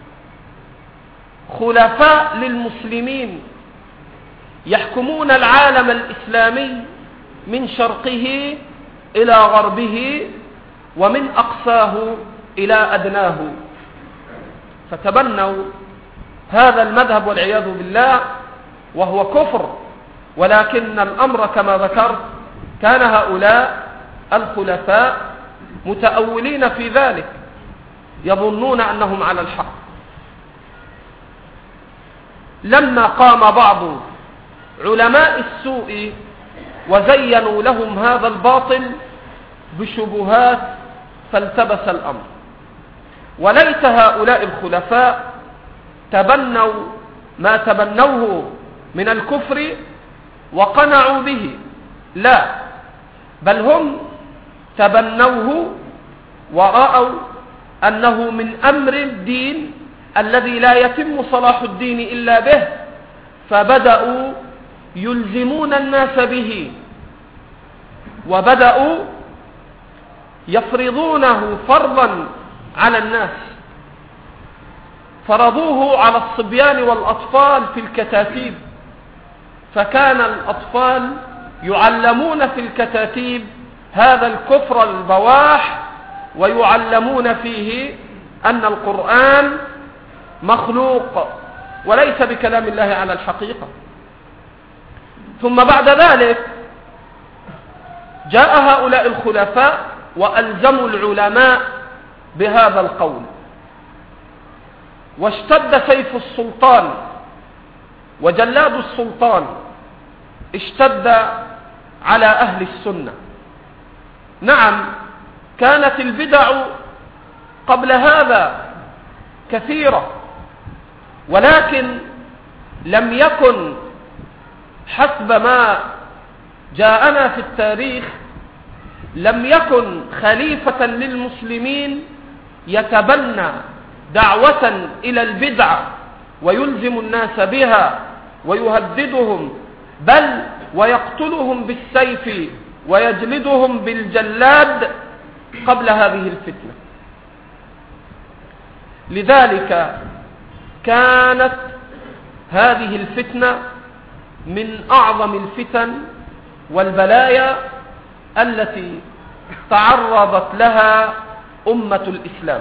خلفاء للمسلمين يحكمون العالم الإسلامي من شرقه إلى غربه ومن أقصاه إلى أدناه، فتبنوا هذا المذهب والعياذ بالله، وهو كفر. ولكن الأمر كما ذكرت كان هؤلاء الخلفاء متأولين في ذلك، يظنون أنهم على الحق. لما قام بعض علماء السوء وزينوا لهم هذا الباطل بشبهات فالتبس الأمر. وليس هؤلاء الخلفاء تبنوا ما تبنوه من الكفر وقنعوا به، لا، بل هم تبنوه ورأوا أنه من أمر الدين الذي لا يتم صلاح الدين إلا به، فبدأوا يلزمون الناس به، وبدأوا يفرضونه فرضا على الناس. فرضوه على الصبيان والأطفال في الكتاتيب، فكان الأطفال يعلمون في الكتاتيب هذا الكفر البواح، ويعلمون فيه أن القرآن مخلوق وليس بكلام الله على الحقيقة. ثم بعد ذلك جاء هؤلاء الخلفاء وألزموا العلماء بهذا القول، واشتد سيف السلطان وجلاد السلطان اشتد على أهل السنة. نعم، كانت البدع قبل هذا كثيرة، ولكن لم يكن حسب ما جاءنا في التاريخ، لم يكن خليفة للمسلمين يتبنى دعوة إلى البدع ويلزم الناس بها ويهددهم، بل ويقتلهم بالسيف ويجلدهم بالجلاد قبل هذه الفتنة. لذلك كانت هذه الفتنة من أعظم الفتن والبلايا التي تعرضت لها أمة الإسلام.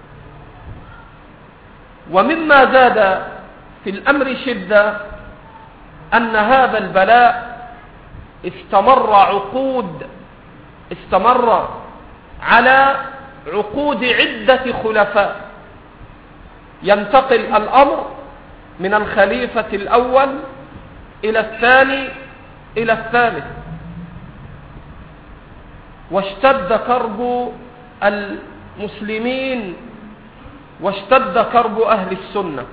ومما زاد في الأمر شدة أن هذا البلاء استمر عقود استمر على عقود عدة خلفاء، ينتقل الأمر من الخليفة الأول إلى الثاني إلى الثالث، واشتد كرب المسلمين واشتد كرب أهل السنة.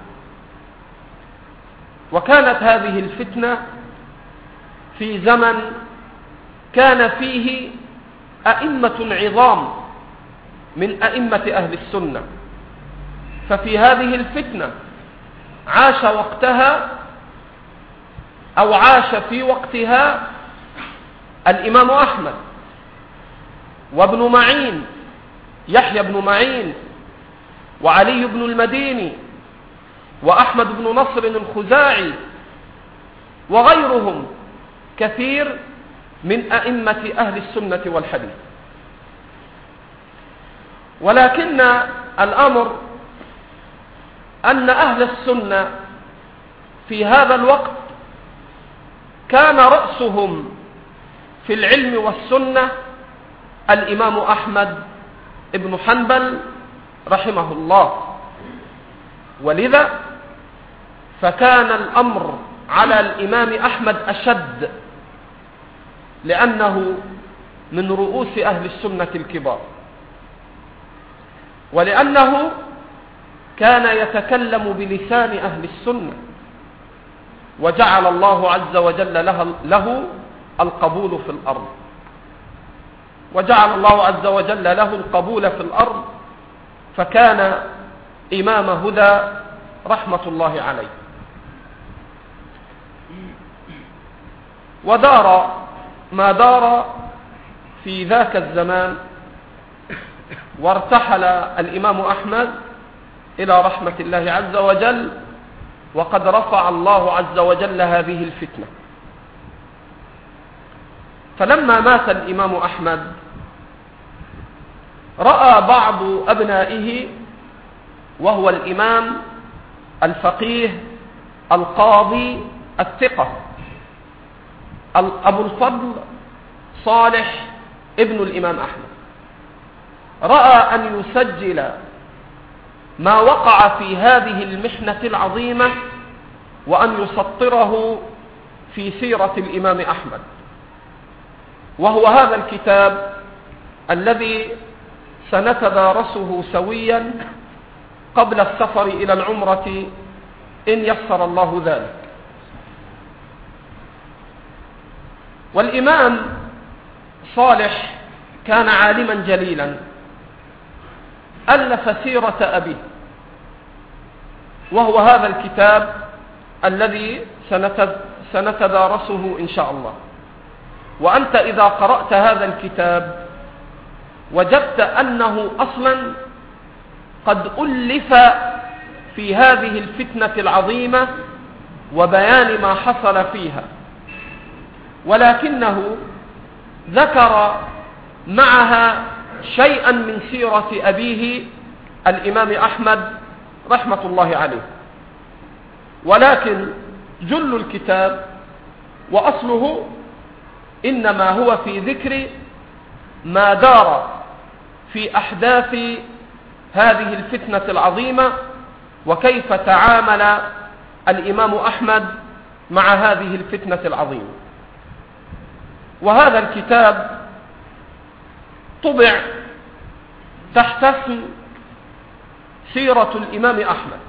وكانت هذه الفتنة في زمن كان فيه أئمة عظام من أئمة أهل السنة، ففي هذه الفتنة عاش وقتها أو عاش في وقتها الإمام أحمد وابن معين، يحيى بن معين، وعلي بن المديني، وأحمد بن نصر الخزاعي، وغيرهم كثير من أئمة أهل السنة والحديث. ولكن الأمر أن أهل السنة في هذا الوقت كان رأسهم في العلم والسنة الإمام أحمد بن حنبل رحمه الله، ولذا فكان الأمر على الإمام أحمد أشد، لأنه من رؤوس أهل السنة الكبار، ولأنه كان يتكلم بلسان أهل السنة، وجعل الله عز وجل له القبول في الأرض وجعل الله عز وجل له القبول في الأرض فكان إمام هدى رحمة الله عليه. ودار ما دار في ذاك الزمان، وارتحل الإمام أحمد إلى رحمة الله عز وجل، وقد رفع الله عز وجل هذه الفتنة. فلما مات الإمام أحمد رأى بعض أبنائه، وهو الإمام الفقيه القاضي الثقة أبو الفضل صالح ابن الإمام أحمد، رأى أن يسجل ما وقع في هذه المحنة العظيمة وأن يسطره في سيرة الإمام أحمد، وهو هذا الكتاب الذي سنتدارسه سويا قبل السفر إلى العمرة إن يسر الله ذلك. والإمام صالح كان عالما جليلا، ألف سيرة أبيه، وهو هذا الكتاب الذي سنتدارسه إن شاء الله. وأنت إذا قرأت هذا الكتاب وجدت أنه أصلا قد ألف في هذه الفتنة العظيمة وبيان ما حصل فيها، ولكنه ذكر معها شيئا من سيرة أبيه الإمام أحمد رحمة الله عليه. ولكن جل الكتاب وأصله إنما هو في ذكر ما دار في أحداث هذه الفتنة العظيمة، وكيف تعامل الإمام أحمد مع هذه الفتنة العظيمة. وهذا الكتاب طبع تحت اسم سيرة الإمام أحمد.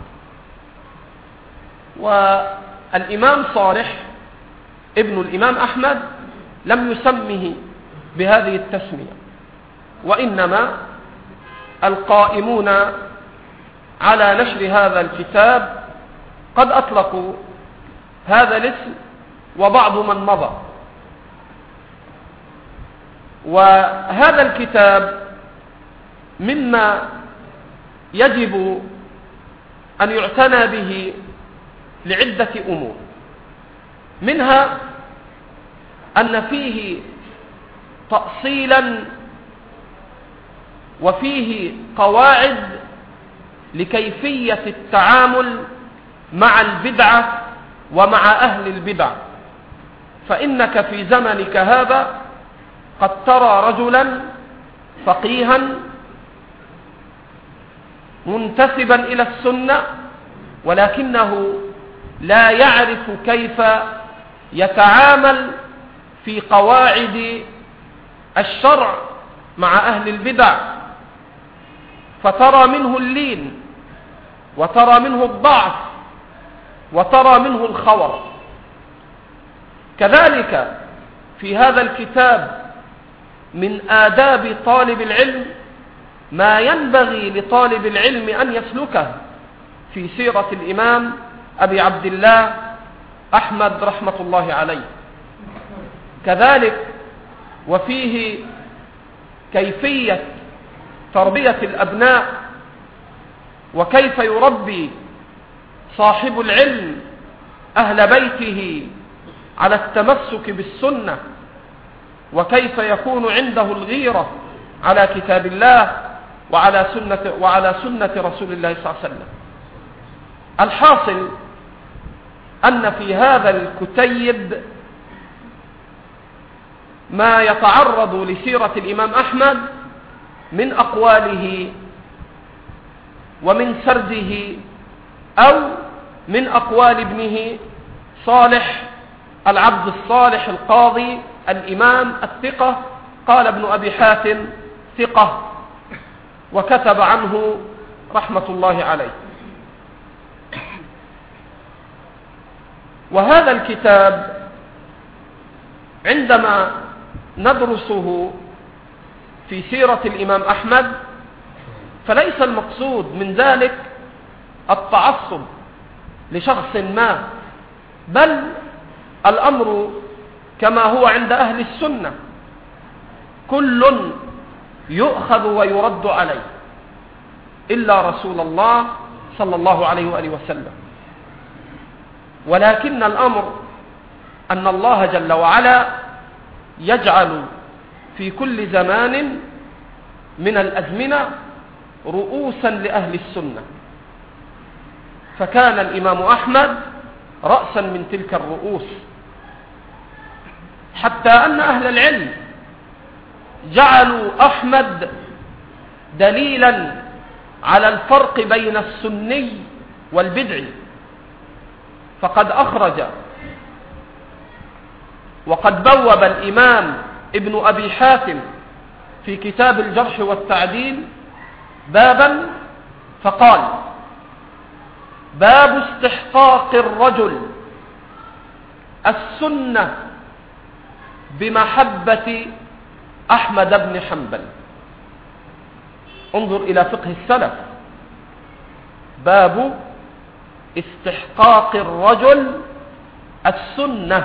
والإمام صالح ابن الإمام أحمد لم يسمه بهذه التسمية، وإنما القائمون على نشر هذا الكتاب قد أطلقوا هذا الاسم وبعض من مضى. وهذا الكتاب مما يجب أن يعتنى به لعدة أمور، منها أن فيه تأصيلا وفيه قواعد لكيفية التعامل مع البدعة ومع أهل البدع. فإنك في زمنك هذا قد ترى رجلا فقيها منتسبا إلى السنة ولكنه لا يعرف كيف يتعامل في قواعد الشرع مع أهل البدع، فترى منه اللين وترى منه الضعف وترى منه الخور. كذلك في هذا الكتاب من آداب طالب العلم ما ينبغي لطالب العلم أن يسلكه في سيرة الإمام أبي عبد الله أحمد رحمة الله عليه. كذلك وفيه كيفية تربية الأبناء وكيف يربي صاحب العلم أهل بيته على التمسك بالسنة، وكيف يكون عنده الغيرة على كتاب الله وعلى سنة, وعلى سنة رسول الله صلى الله عليه وسلم. الحاصل أن في هذا الكتيب ما يتعرض لسيرة الإمام أحمد من أقواله ومن سرده أو من أقوال ابنه صالح العبد الصالح القاضي الإمام الثقة. قال ابن أبي حاتم ثقة، وكتب عنه رحمة الله عليه. وهذا الكتاب عندما ندرسه في سيرة الإمام أحمد فليس المقصود من ذلك التعصب لشخص ما، بل الأمر كما هو عند أهل السنة، كل يؤخذ ويرد عليه إلا رسول الله صلى الله عليه وآله وسلم. ولكن الأمر أن الله جل وعلا يجعل في كل زمان من الأزمنة رؤوسا لأهل السنة، فكان الإمام أحمد رأسا من تلك الرؤوس، حتى أن أهل العلم جعلوا أحمد دليلا على الفرق بين السني والبدعي. فقد أخرج وقد بوب الإمام ابن أبي حاتم في كتاب الجرح والتعديل بابا فقال: باب استحقاق الرجل السنة بمحبة أحمد بن حنبل. انظر إلى فقه السلف، باب استحقاق الرجل السنة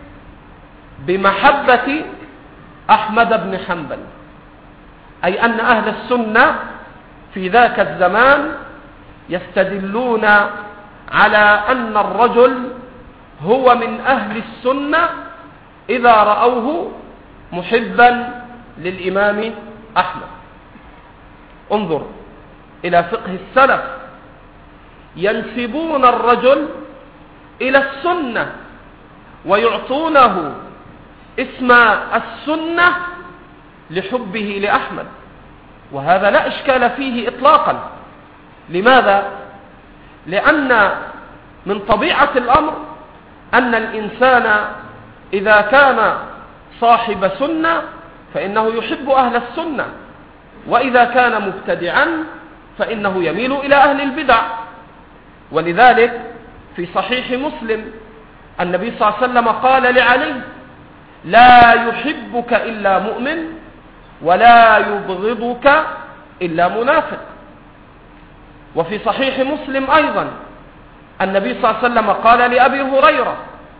بمحبة أحمد بن حنبل، أي أن أهل السنة في ذاك الزمان يستدلون على أن الرجل هو من أهل السنة إذا رأوه محبا للإمام أحمد. انظر إلى فقه السلف، ينسبون الرجل إلى السنة ويعطونه اسم السنة لحبه لأحمد، وهذا لا إشكال فيه إطلاقا. لماذا؟ لأن من طبيعة الأمر أن الإنسان إذا كان صاحب سنة فإنه يحب أهل السنة، وإذا كان مبتدعا فإنه يميل إلى أهل البدع. ولذلك في صحيح مسلم النبي صلى الله عليه وسلم قال لعلي: لا يحبك إلا مؤمن ولا يبغضك إلا منافق. وفي صحيح مسلم أيضا النبي صلى الله عليه وسلم قال لأبي هريرة: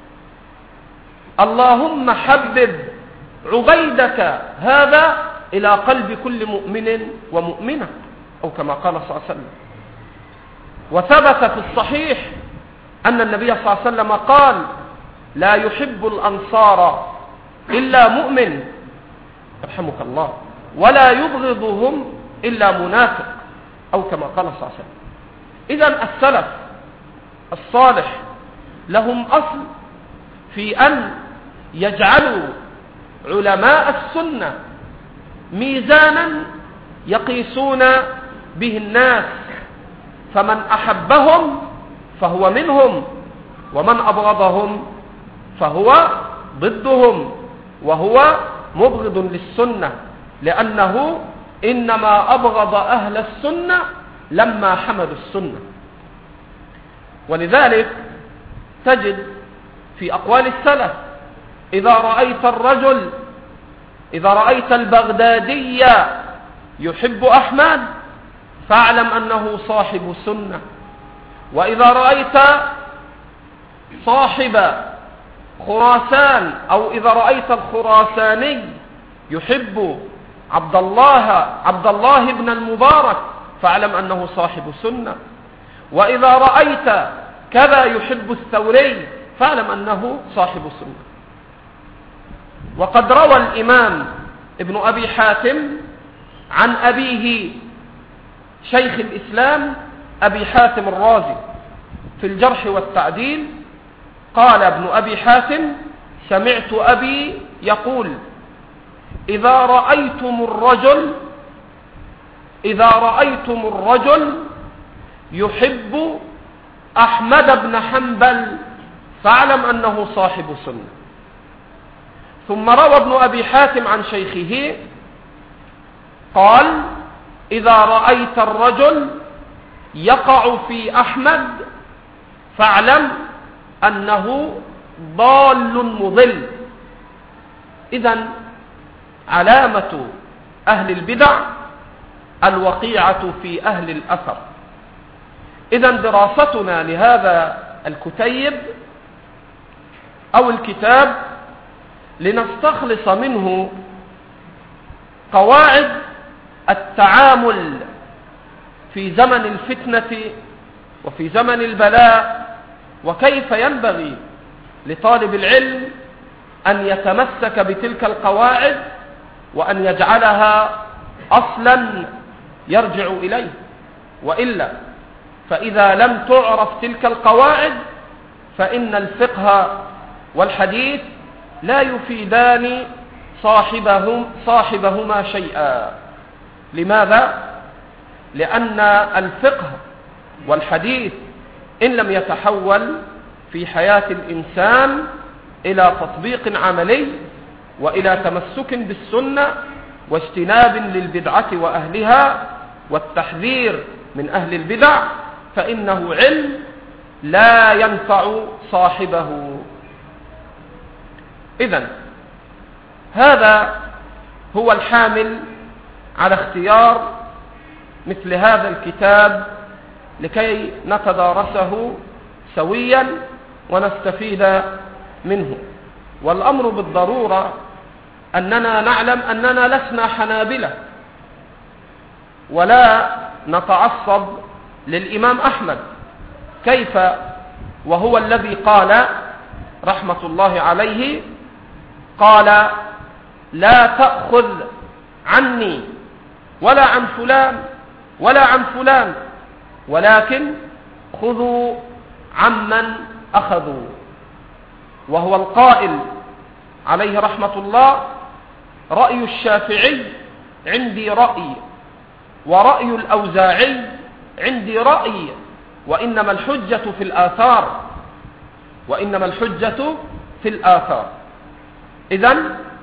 اللهم حبب عبيدك هذا إلى قلب كل مؤمن ومؤمنة، أو كما قال صلى الله عليه وسلم. وثبت في الصحيح أن النبي صلى الله عليه وسلم قال: لا يحب الأنصار إلا مؤمن، يرحمك الله، ولا يبغضهم إلا منافق، أو كما قال صلى الله عليه وسلم. إذن السلف الصالح لهم أصل في أن يجعلوا علماء السنة ميزانا يقيسون به الناس، فمن أحبهم فهو منهم، ومن أبغضهم فهو ضدهم، وهو مبغض للسنة، لأنه إنما أبغض أهل السنة لما حملوا السنة. ولذلك تجد في أقوال السلف: إذا رأيت الرجل إذا رأيت البغدادي يحب أحمد فاعلم أنه صاحب سنة، وإذا رأيت صاحب خراسان أو إذا رأيت الخراساني يحب عبد الله عبد الله بن المبارك فاعلم أنه صاحب سنة، وإذا رأيت كذا يحب الثوري فاعلم أنه صاحب سنة. وقد روى الإمام ابن أبي حاتم عن أبيه شيخ الإسلام أبي حاتم الرازي في الجرح والتعديل، قال ابن أبي حاتم: سمعت أبي يقول: إذا رأيتم الرجل إذا رأيتم الرجل يحب أحمد بن حنبل فاعلم أنه صاحب سنة. ثم روى ابن أبي حاتم عن شيخه قال: إذا رأيت الرجل يقع في أحمد فاعلم أنه ضال مضل. إذن علامة أهل البدع الوقيعة في أهل الأثر. إذن دراستنا لهذا الكتيب أو الكتاب لنستخلص منه قواعد التعامل في زمن الفتنة وفي زمن البلاء، وكيف ينبغي لطالب العلم أن يتمسك بتلك القواعد وأن يجعلها أصلا يرجع إليه، وإلا فإذا لم تعرف تلك القواعد فإن الفقه والحديث لا يفيدان صاحبهم صاحبهما شيئا. لماذا؟ لأن الفقه والحديث إن لم يتحول في حياة الإنسان إلى تطبيق عملي وإلى تمسك بالسنة واجتناب للبدعة وأهلها والتحذير من أهل البدع، فإنه علم لا ينفع صاحبه. إذن هذا هو الحامل على اختيار مثل هذا الكتاب لكي نتدارسه سويا ونستفيد منه. والأمر بالضرورة أننا نعلم أننا لسنا حنابلة ولا نتعصب للإمام أحمد، كيف وهو الذي قال رحمة الله عليه، قال: لا تأخذ عني ولا عن فلان ولا عن فلان، ولكن خذوا عمن أخذوا. وهو القائل عليه رحمة الله: رأي الشافعي عندي رأي، ورأي الأوزاعي عندي رأي، وإنما الحجة في الآثار وإنما الحجة في الآثار. إذن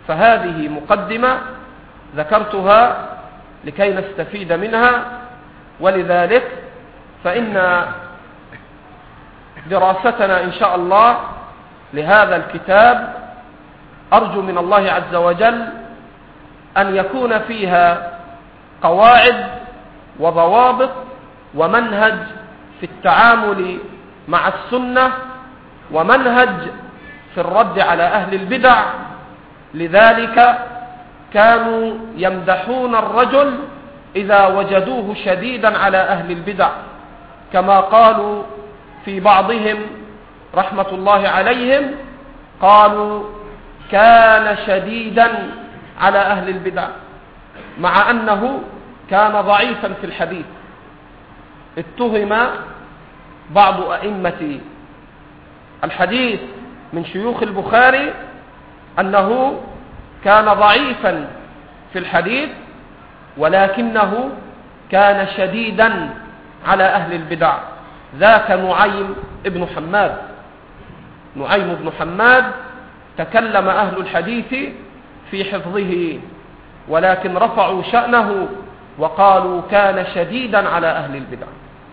فهذه مقدمة ذكرتها لكي نستفيد منها، ولذلك فإن دراستنا إن شاء الله لهذا الكتاب أرجو من الله عز وجل أن يكون فيها قواعد وضوابط ومنهج في التعامل مع السنة، ومنهج في الرد على أهل البدع. لذلك كانوا يمدحون الرجل إذا وجدوه شديدا على أهل البدع، كما قالوا في بعضهم رحمة الله عليهم، قالوا كان شديدا على أهل البدع، مع أنه كان ضعيفا في الحديث. اتهم بعض أئمة الحديث من شيوخ البخاري أنه كان ضعيفا في الحديث، ولكنه كان شديدا على أهل البدع. ذاك نعيم ابن حماد. نعيم بن حماد تكلم أهل الحديث في حفظه، ولكن رفعوا شأنه وقالوا كان شديدا على أهل البدع.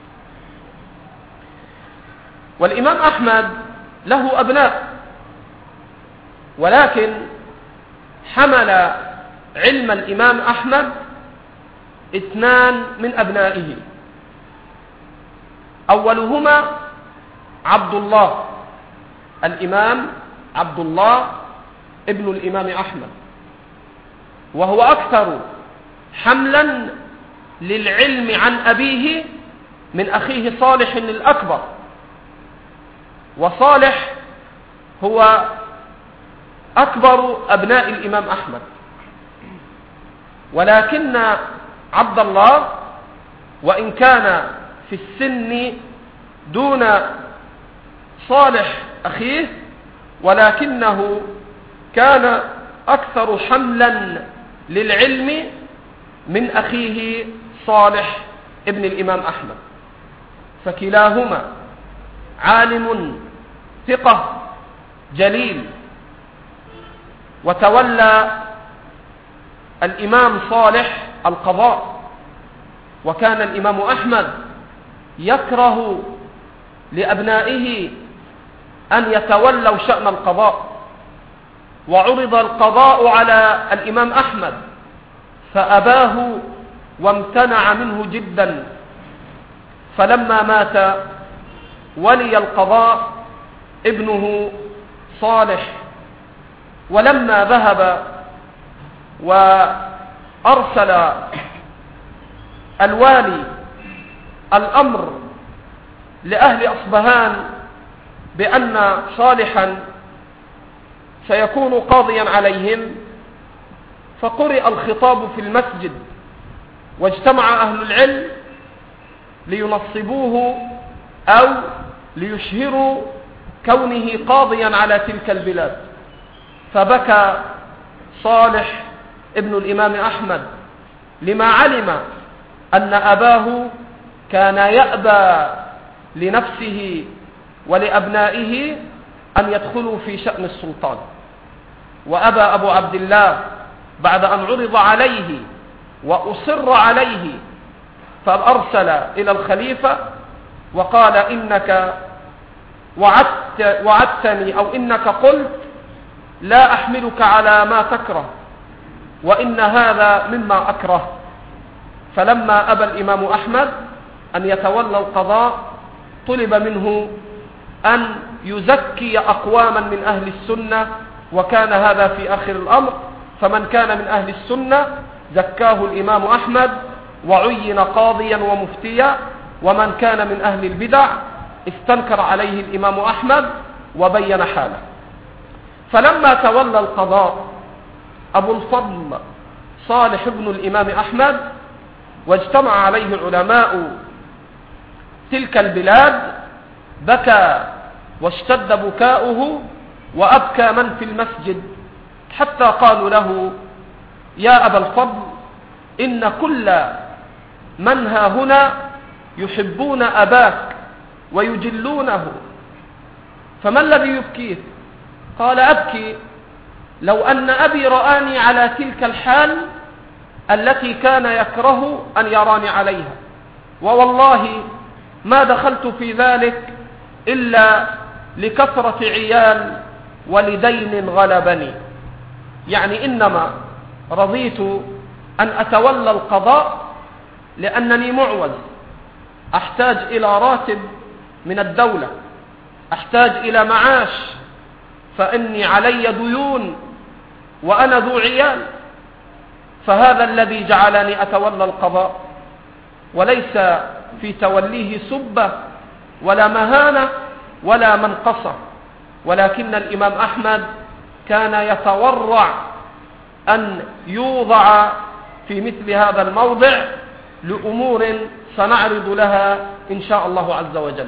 والإمام أحمد له أبناء، ولكن حمل علم الإمام أحمد اثنان من أبنائه. أولهما عبد الله، الإمام عبد الله ابن الإمام أحمد، وهو أكثر حملا للعلم عن أبيه من أخيه صالح الأكبر. وصالح هو أكبر أبناء الإمام أحمد، ولكن عبد الله وإن كان في السن دون صالح أخيه، ولكنه كان أكثر حملا للعلم من أخيه صالح ابن الإمام أحمد. فكلاهما عالم ثقة جليل. وتولى الإمام صالح القضاء، وكان الإمام أحمد يكره لأبنائه أن يتولوا شأن القضاء، وعرض القضاء على الإمام أحمد فأباه وامتنع منه جدا. فلما مات ولي القضاء ابنه صالح، ولما ذهب وأرسل الوالي الأمر لأهل أصبهان بأن صالحا سيكون قاضيا عليهم، فقرئ الخطاب في المسجد واجتمع أهل العلم لينصبوه أو ليشهروا كونه قاضيا على تلك البلاد. فبكى صالح ابن الإمام أحمد لما علم أن أباه كان يأبى لنفسه ولأبنائه أن يدخلوا في شأن السلطان. وأبى أبو عبد الله بعد أن عرض عليه وأصر عليه، فأرسل إلى الخليفة وقال إنك وعدت وعدتني أو إنك قلت لا أحملك على ما تكره، وإن هذا مما أكره. فلما أبى الإمام أحمد أن يتولى القضاء طلب منه أن يزكي أقواما من أهل السنة، وكان هذا في آخر الأمر. فمن كان من أهل السنة زكاه الإمام أحمد وعين قاضيا ومفتيا، ومن كان من أهل البدع استنكر عليه الإمام أحمد وبين حاله. فلما تولى القضاء أبو الفضل صالح بن الإمام أحمد واجتمع عليه علماء تلك البلاد، بكى واشتد بكاؤه وأبكى من في المسجد، حتى قالوا له يا أبا الفضل إن كل من ها هنا يحبون أباك ويجلونه، فما الذي يبكيه؟ قال أبكي لو أن أبي رآني على تلك الحال التي كان يكره أن يراني عليها، ووالله ما دخلت في ذلك إلا لكثرة عيال ولدين غلبني. يعني إنما رضيت أن أتولى القضاء لأنني معوز، أحتاج إلى راتب من الدولة، أحتاج إلى معاش، فإني علي ديون وأنا ذو عيال، فهذا الذي جعلني أتولى القضاء، وليس في توليه سبة ولا مهانة ولا منقصة، ولكن الإمام أحمد كان يتورع أن يوضع في مثل هذا الموضع لأمور سنعرض لها إن شاء الله عز وجل.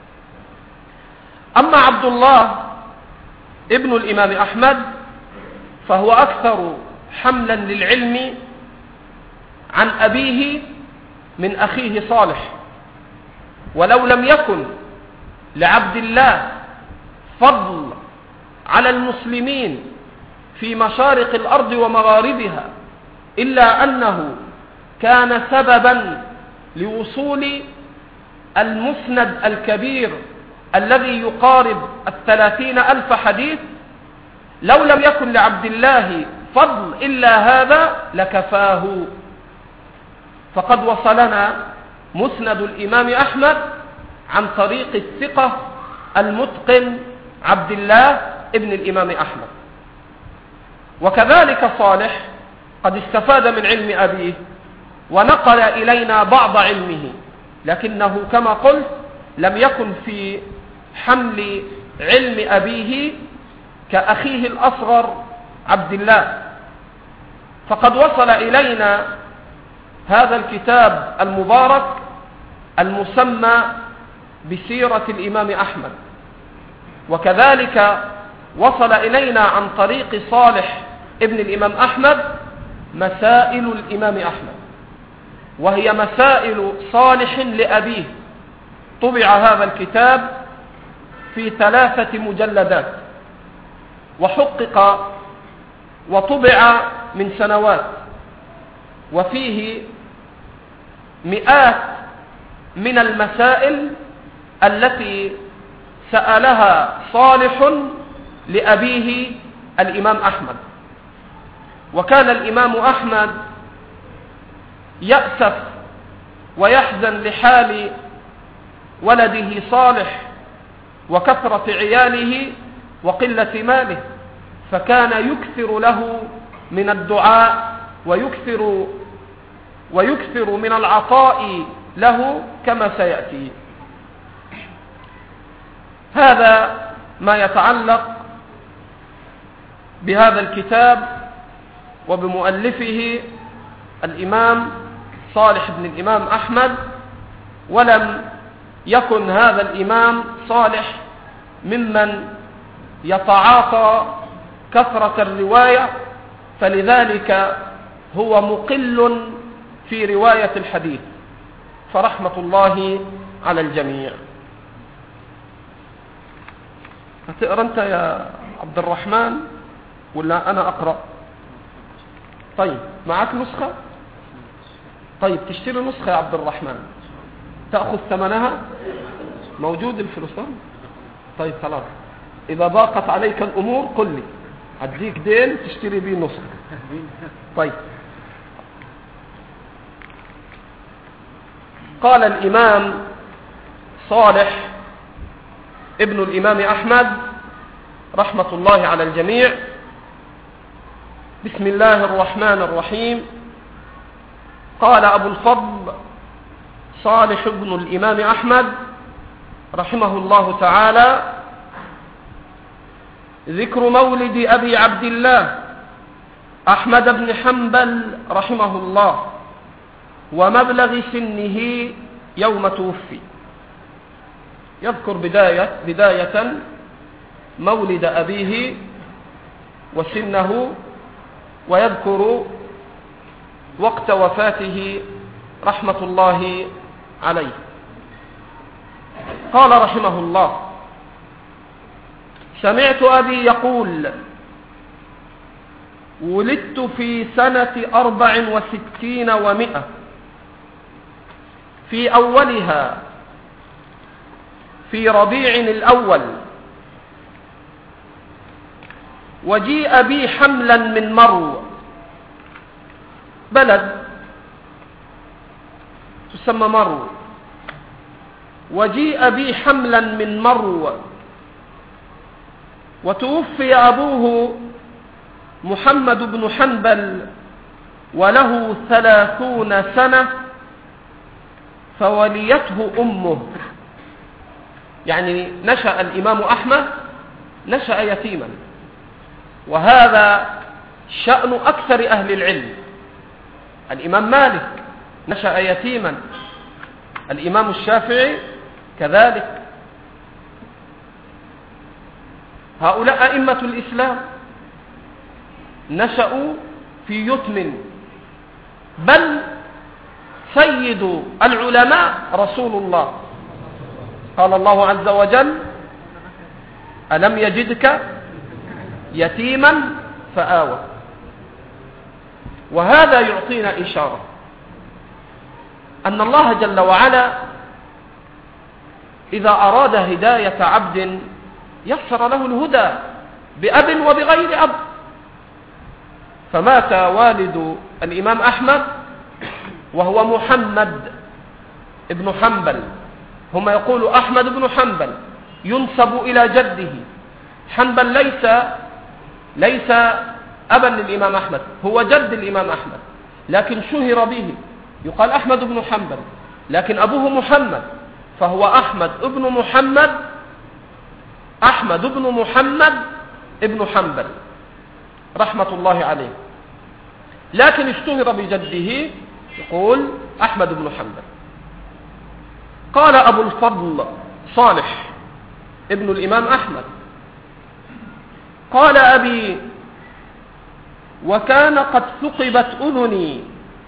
أما عبد الله ابن الإمام أحمد فهو أكثر حملا للعلم عن أبيه من أخيه صالح، ولو لم يكن لعبد الله فضل على المسلمين في مشارق الأرض ومغاربها إلا أنه كان سببا لوصول المسند الكبير الذي يقارب الثلاثين ألف حديث، لو لم يكن لعبد الله فضل إلا هذا لكفاه. فقد وصلنا مسند الإمام أحمد عن طريق الثقة المتقن عبد الله ابن الإمام أحمد. وكذلك صالح قد استفاد من علم أبيه ونقل إلينا بعض علمه، لكنه كما قلت لم يكن في حمل علم أبيه كأخيه الأصغر عبد الله. فقد وصل إلينا هذا الكتاب المبارك المسمى بسيرة الإمام أحمد، وكذلك وصل إلينا عن طريق صالح ابن الإمام أحمد مسائل الإمام أحمد، وهي مسائل صالح لأبيه. طبع هذا الكتاب في ثلاثة مجلدات، وحقق وطبع من سنوات، وفيه مئات من المسائل التي سألها صالح لأبيه الإمام أحمد. وكان الإمام أحمد يأسف ويحزن لحال ولده صالح وكثرة عياله وقلة ماله، فكان يكثر له من الدعاء ويكثر ويكثر من العطاء له كما سيأتي. هذا ما يتعلق بهذا الكتاب وبمؤلفه الإمام صالح بن الإمام أحمد. ولم يكن هذا الإمام صالح ممن يتعاطى كثرة الرواية، فلذلك هو مقل في رواية الحديث، فرحمة الله على الجميع. هتقرأ أنت يا عبد الرحمن ولا أنا أقرأ؟ طيب معك نسخة؟ طيب تشتري نسخة يا عبد الرحمن، تأخذ ثمنها، موجود الفلوسان. طيب خلاص، إذا ضاقت عليك الأمور قل لي، أديك دين تشتري بيه نسخة. طيب، قال الإمام صالح ابن الإمام أحمد رحمة الله على الجميع: بسم الله الرحمن الرحيم. قال أبو الفضل صالح ابن الإمام أحمد رحمه الله تعالى: ذكر مولد أبي عبد الله أحمد بن حنبل رحمه الله ومبلغ سنه يوم توفي. يذكر بداية, بداية مولد أبيه وسنه، ويذكر وقت وفاته رحمة الله عليه. قال رحمه الله: سمعت أبي يقول: ولدت في سنة أربع وستين ومئة في أولها في ربيع الأول، وجيء بي حملا من مرو، بلد تسمى مرو، وجيء بي حملا من مرو، وتوفي أبوه محمد بن حنبل وله ثلاثون سنة، فوليته أمه. يعني نشأ الإمام أحمد نشأ يتيما، وهذا شأن أكثر أهل العلم. الإمام مالك نشأ يتيما، الإمام الشافعي كذلك. هؤلاء أئمة الإسلام نشأوا في يتم، بل سيد العلماء رسول الله. قال الله عز وجل: ألم يجدك يتيما فآوى. وهذا يعطينا إشارة أن الله جل وعلا إذا أراد هداية عبد يسر له الهدى بأب وبغير أب. فمات والد الإمام أحمد وهو محمد ابن حنبل، هم يقولوا أحمد بن حنبل، ينسب إلى جده. حنبل ليس ليس أبا للإمام أحمد، هو جد الإمام أحمد، لكن شهر به، يقال أحمد بن حنبل، لكن أبوه محمد، فهو أحمد ابن محمد أحمد بن محمد ابن حنبل رحمة الله عليه، لكن اشتهر بجده، يقول أحمد بن حنبل. قال أبو الفضل صالح ابن الإمام أحمد: قال أبي: وكان قد ثقبت أذني.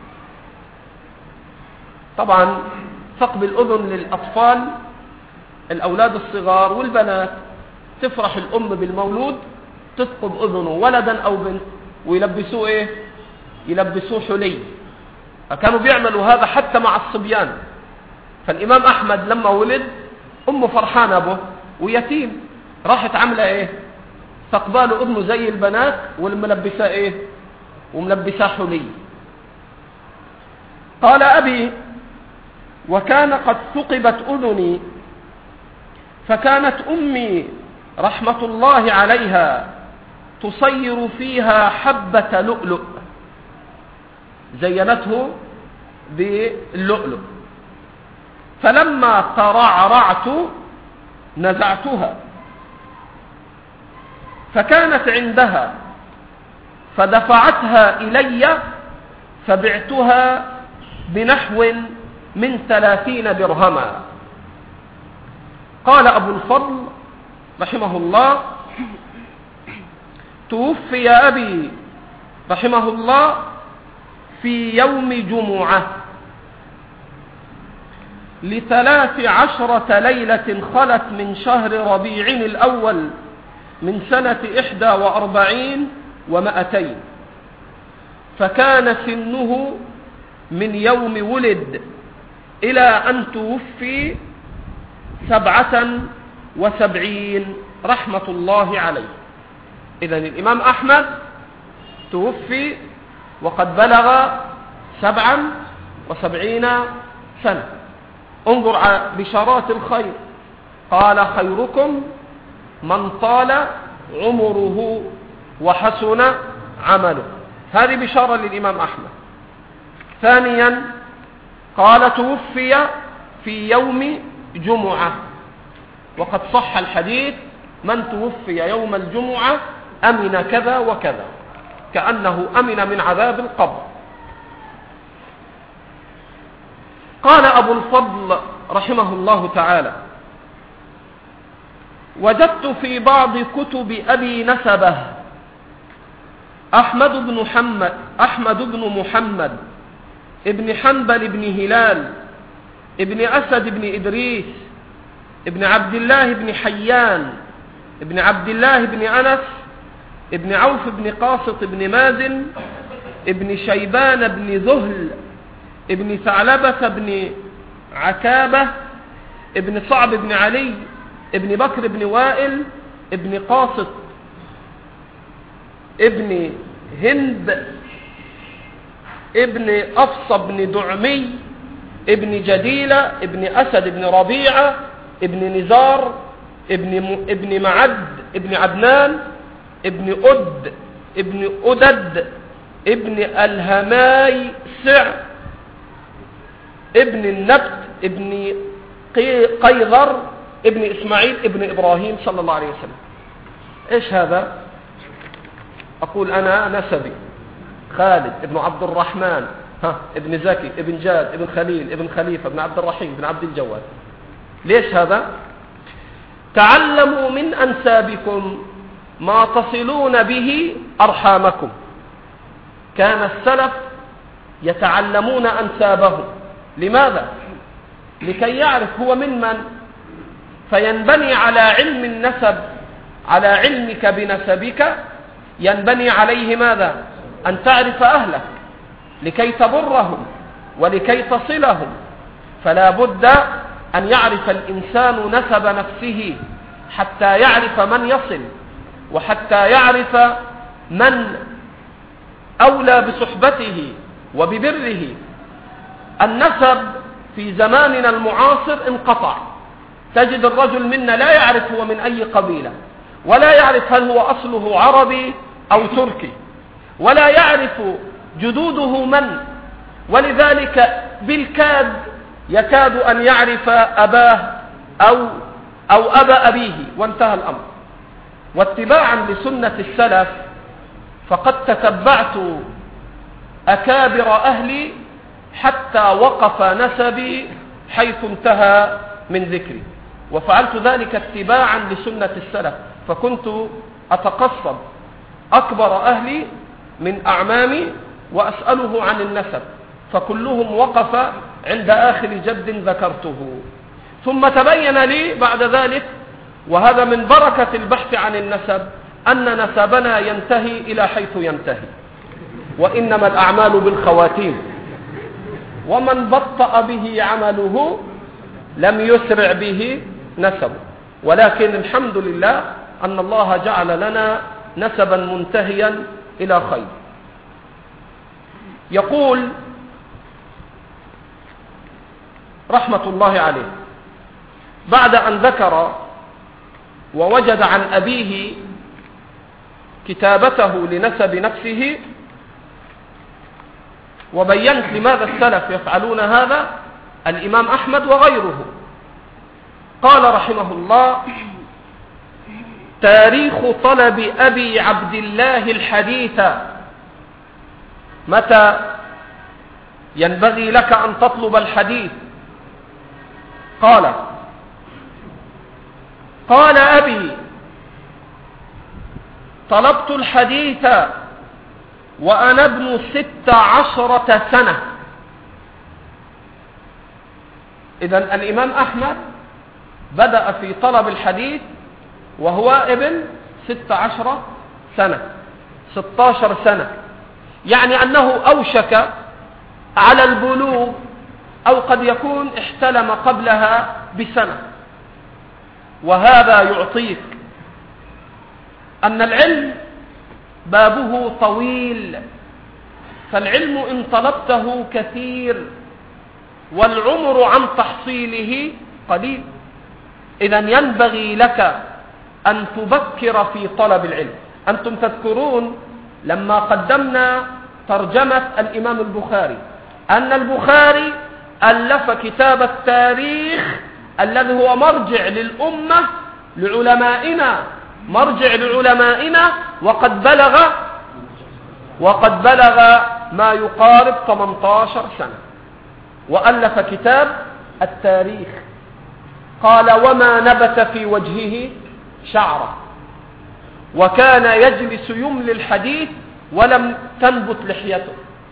طبعا ثقب الأذن للأطفال، الأولاد الصغار والبنات، تفرح الأم بالمولود تثقب أذنه، ولدا أو بنت، ويلبسوه إيه؟ يلبسوه حلي. فكانوا بيعملوا هذا حتى مع الصبيان. فالإمام أحمد لما ولد أمه فرحانة به ويتيم، راحت عاملة إيه؟ ثقباله أذنه زي البنات، والملبسة إيه؟ وملبسة حلي. قال أبي: وكان قد ثقبت أذني، فكانت أمي رحمة الله عليها تصير فيها حبة لؤلؤ، زينته باللؤلؤ، فلما ترعرعت نزعتها، فكانت عندها فدفعتها إلي، فبعتها بنحو من ثلاثين درهما. قال أبو الفضل رحمه الله: توفي أبي رحمه الله في يوم جمعة لثلاث عشرة ليلة خلت من شهر ربيع الأول من سنة إحدى وأربعين ومائتين، فكان سنه من يوم ولد إلى أن توفي سبعة وسبعين رحمة الله عليه. إذن الإمام أحمد توفي وقد بلغ سبعا وسبعين سنة. انظر على بشارات الخير، قال: خيركم من طال عمره وحسن عمله. هذه بشارة للإمام أحمد. ثانيا قال: توفي في يوم جمعة، وقد صح الحديث: من توفي يوم الجمعة أمن كذا وكذا، كأنه أمن من عذاب القبر. قال أبو الفضل رحمه الله تعالى: وجدت في بعض كتب أبي نسبه أحمد بن محمد أحمد بن محمد ابن حنبل بن هلال ابن أسد بن إدريس ابن عبد الله بن حيان ابن عبد الله بن أنس ابن عوف بن قاسط بن مازن ابن شيبان بن ذهل ابن ثعلبة بن عكابة ابن صعب بن علي ابن بكر بن وائل ابن قاسط ابن هند ابن أفصى بن دعمي ابن جديلة ابن أسد بن ربيعة ابن نزار ابن, م... ابن معد ابن عدنان ابن أد ابن أدد ابن الهماي سع ابن النبت ابن قي... قيظر ابن إسماعيل ابن إبراهيم صلى الله عليه وسلم. إيش هذا؟ أقول أنا نسبي خالد ابن عبد الرحمن ها ابن زكي ابن جاد ابن خليل ابن خليفة ابن عبد الرحيم ابن عبد الجواد. ليش هذا؟ تعلموا من أنسابكم ما تصلون به أرحامكم. كان السلف يتعلمون أنسابهم. لماذا؟ لكي يعرف هو من من، فينبني على علم النسب، على علمك بنسبك ينبني عليه ماذا؟ أن تعرف أهلك لكي تبرهم ولكي تصلهم. فلا بد أن يعرف الإنسان نسب نفسه حتى يعرف من يصل، وحتى يعرف من أولى بصحبته وببره. النسب في زماننا المعاصر انقطع. تجد الرجل منا لا يعرف هو من أي قبيلة، ولا يعرف هل هو أصله عربي أو تركي، ولا يعرف جدوده من، ولذلك بالكاد يكاد أن يعرف أباه أو, أو أبا أبيه، وانتهى الأمر. واتباعا لسنة السلف فقد تتبعت أكابر أهلي حتى وقف نسبي حيث انتهى من ذكري، وفعلت ذلك اتباعا لسنة السلف. فكنت أتقصد أكبر أهلي من أعمامي وأسأله عن النسب، فكلهم وقف عند آخر جد ذكرته. ثم تبين لي بعد ذلك، وهذا من بركة البحث عن النسب، أن نسبنا ينتهي إلى حيث ينتهي، وإنما الأعمال بالخواتيم، ومن بطأ به عمله لم يسرع به نسبه. ولكن الحمد لله أن الله جعل لنا نسبا منتهيا إلى خير. يقول رحمة الله عليه بعد أن ذكر ووجد عن أبيه كتابته لنسب نفسه، وبينت لماذا السلف يفعلون هذا، الإمام أحمد وغيره، قال رحمه الله: تاريخ طلب أبي عبد الله الحديث. متى ينبغي لك أن تطلب الحديث؟ قال قال أبي: طلبت الحديث وأنا ابن ست عشرة سنة. إذن الإمام أحمد بدأ في طلب الحديث وهو ابن ست عشرة سنة، ستاشر سنة، يعني أنه أوشك على البلوغ، أو قد يكون احتلم قبلها بسنة. وهذا يعطيك أن العلم بابه طويل، فالعلم إن طلبته كثير والعمر عن تحصيله قليل. إذن ينبغي لك أن تبكر في طلب العلم. أنتم تذكرون لما قدمنا ترجمة الإمام البخاري أن البخاري ألف كتاب التاريخ الذي هو مرجع للأمة، لعلمائنا، مرجع لعلمائنا، وقد بلغ وقد بلغ ما يقارب ثمانية عشر سنة، وألف كتاب التاريخ. قال: وما نبت في وجهه شعرة، وكان يجلس يملي الحديث ولم تنبت لحيته.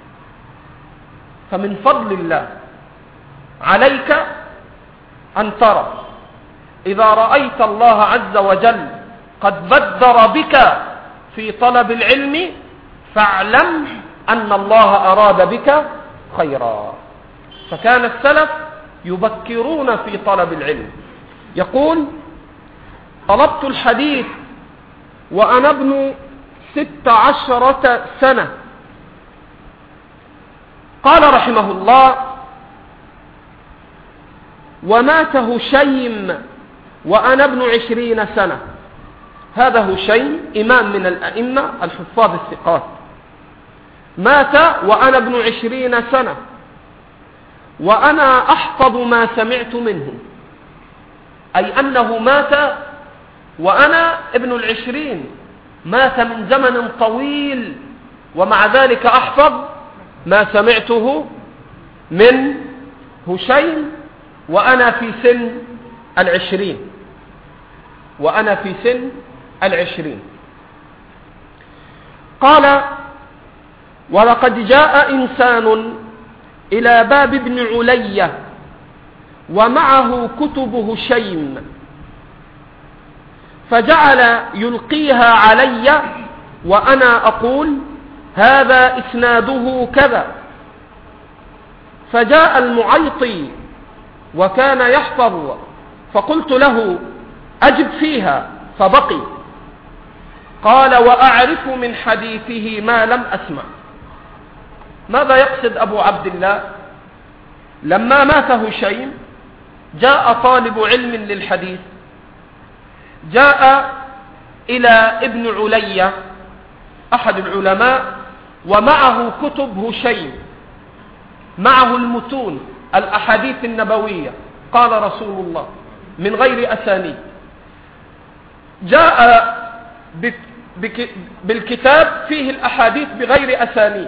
فمن فضل الله عليك أن ترى إذا رأيت الله عز وجل قد بدر بك في طلب العلم فاعلم أن الله أراد بك خيرا. فكان السلف يبكرون في طلب العلم. يقول: طلبت الحديث وأنا ابن ست عشرة سنة. قال رحمه الله: ومات هشيم وأنا ابن عشرين سنة. هذا هشيم إمام من الأئمة الحفاظ الثقات، مات وأنا ابن عشرين سنة وأنا أحفظ ما سمعت منه، أي أنه مات وأنا ابن العشرين، مات من زمن طويل، ومع ذلك أحفظ ما سمعته من هشيم وأنا في سن العشرين وأنا في سن العشرين. قال: ولقد جاء إنسان إلى باب ابن علي ومعه كتب هشيم، فجعل يلقيها علي وأنا أقول: هذا إسناده كذا. فجاء المعيطي وكان يحفظ، فقلت له: أجب فيها، فبقي. قال: وأعرف من حديثه ما لم أسمع. ماذا يقصد أبو عبد الله؟ لما مات هشيم جاء طالب علم للحديث، جاء إلى ابن علي أحد العلماء ومعه كتب هشيم، معه المتون الأحاديث النبوية، قال رسول الله، من غير أسانيد. جاء بالكتاب فيه الأحاديث بغير أسانيد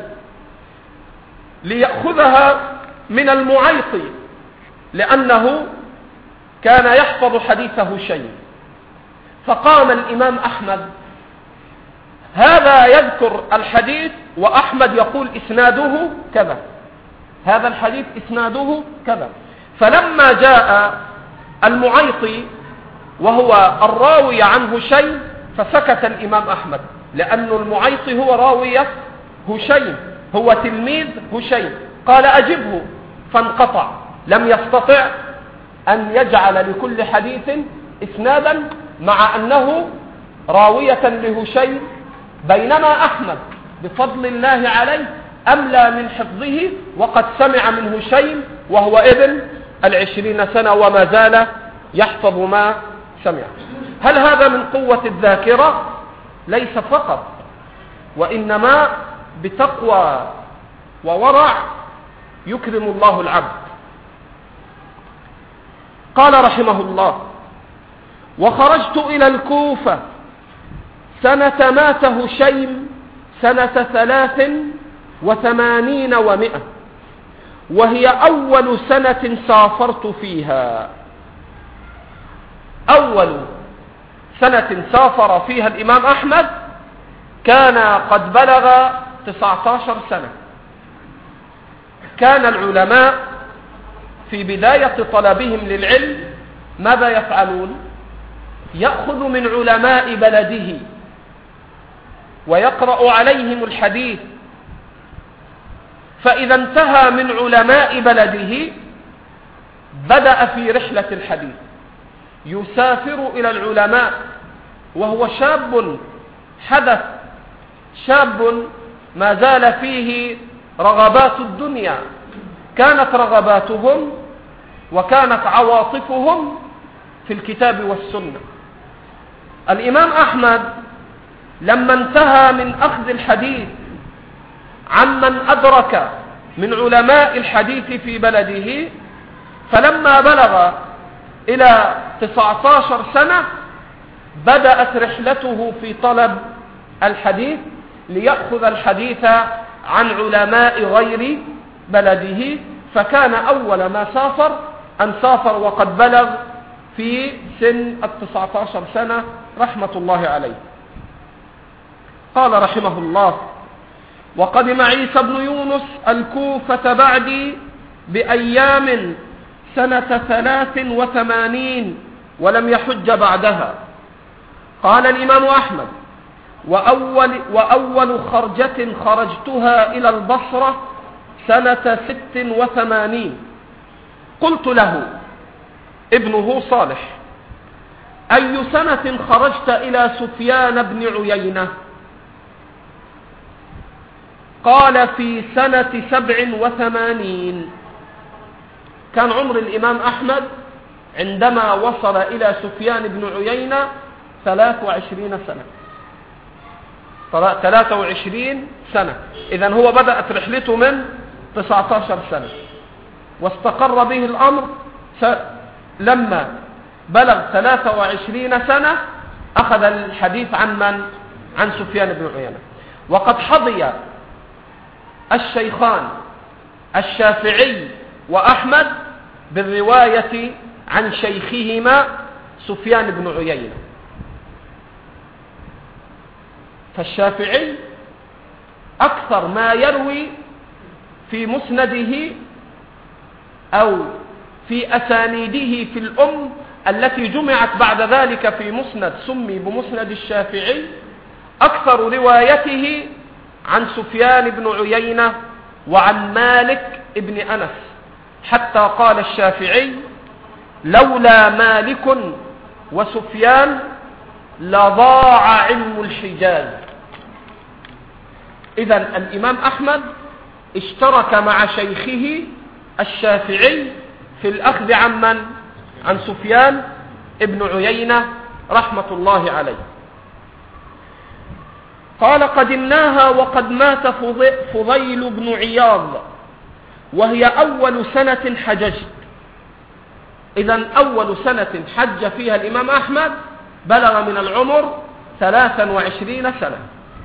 ليأخذها من المعيطي، لأنه كان يحفظ حديث هشيم. فقام الإمام أحمد، هذا يذكر الحديث وأحمد يقول إسناده كذا، هذا الحديث إسناده كذا. فلما جاء المعيطي وهو الراوي عن هشيم فسكت الإمام أحمد، لأن المعيطي هو راوية هشيم، هو تلميذ هشيم. قال: أجبه، فانقطع، لم يستطع أن يجعل لكل حديث إسنادا، مع أنه راوية لهشيم، بينما أحمد بفضل الله عليه أملى من حفظه، وقد سمع من هشيم وهو ابن العشرين سنة وما زال يحفظ ما سمع. هل هذا من قوة الذاكرة؟ ليس فقط، وإنما بتقوى وورع يكرم الله العبد. قال رحمه الله: وخرجت إلى الكوفة سنة مات هشيم سنة ثلاث وثمانين ومئة، وهي أول سنة سافرت فيها. أول سنة سافر فيها الإمام أحمد كان قد بلغ تسعة عشر سنة. كان العلماء في بداية طلبهم للعلم ماذا يفعلون؟ يأخذ من علماء بلده ويقرأ عليهم الحديث، فإذا انتهى من علماء بلده بدأ في رحلة الحديث، يسافر إلى العلماء وهو شاب حدث، شاب ما زال فيه رغبات الدنيا، كانت رغباتهم وكانت عواطفهم في الكتاب والسنة. الإمام أحمد لما انتهى من أخذ الحديث عمن أدرك من علماء الحديث في بلده، فلما بلغ إلى تسعة عشر سنة بدأت رحلته في طلب الحديث ليأخذ الحديث عن علماء غير بلده. فكان أول ما سافر أن سافر وقد بلغ في سن التسعة عشر سنة رحمة الله عليه. قال رحمه الله: وقدم عيسى بن يونس الكوفة بعدي بأيام سنة ثلاث وثمانين ولم يحج بعدها. قال الإمام أحمد: وأول, وأول خرجة خرجتها إلى البصرة سنة ست وثمانين. قلت له ابنه صالح: أي سنة خرجت إلى سفيان بن عيينة؟ قال: في سنة سبع وثمانين. كان عمر الإمام أحمد عندما وصل إلى سفيان بن عيينة ثلاث وعشرين سنة. ثلاثة وعشرين سنة. إذن هو بدأت رحلته من تسعة عشر سنة، واستقر به الأمر لما بلغ ثلاثة وعشرين سنة. أخذ الحديث عن من؟ عن سفيان بن عيينة. وقد حظي الشيخان الشافعي وأحمد بالرواية عن شيخهما سفيان بن عيينة. فالشافعي أكثر ما يروي في مسنده أو في أسانيده في الأم التي جمعت بعد ذلك في مسند سمي بمسند الشافعي، أكثر روايته عن سفيان بن عيينة وعن مالك بن أنس، حتى قال الشافعي: لولا مالك وسفيان لضاع علم الحجاز. إذن الإمام أحمد اشترك مع شيخه الشافعي في الأخذ عن من؟ عن سفيان ابن عيينة رحمة الله عليه. قال: قدمناها وقد مات فضيل بن عياض وهي أول سنة حججت. إذن أول سنة حج فيها الإمام أحمد بلغ من العمر ثلاثا وعشرين سنة.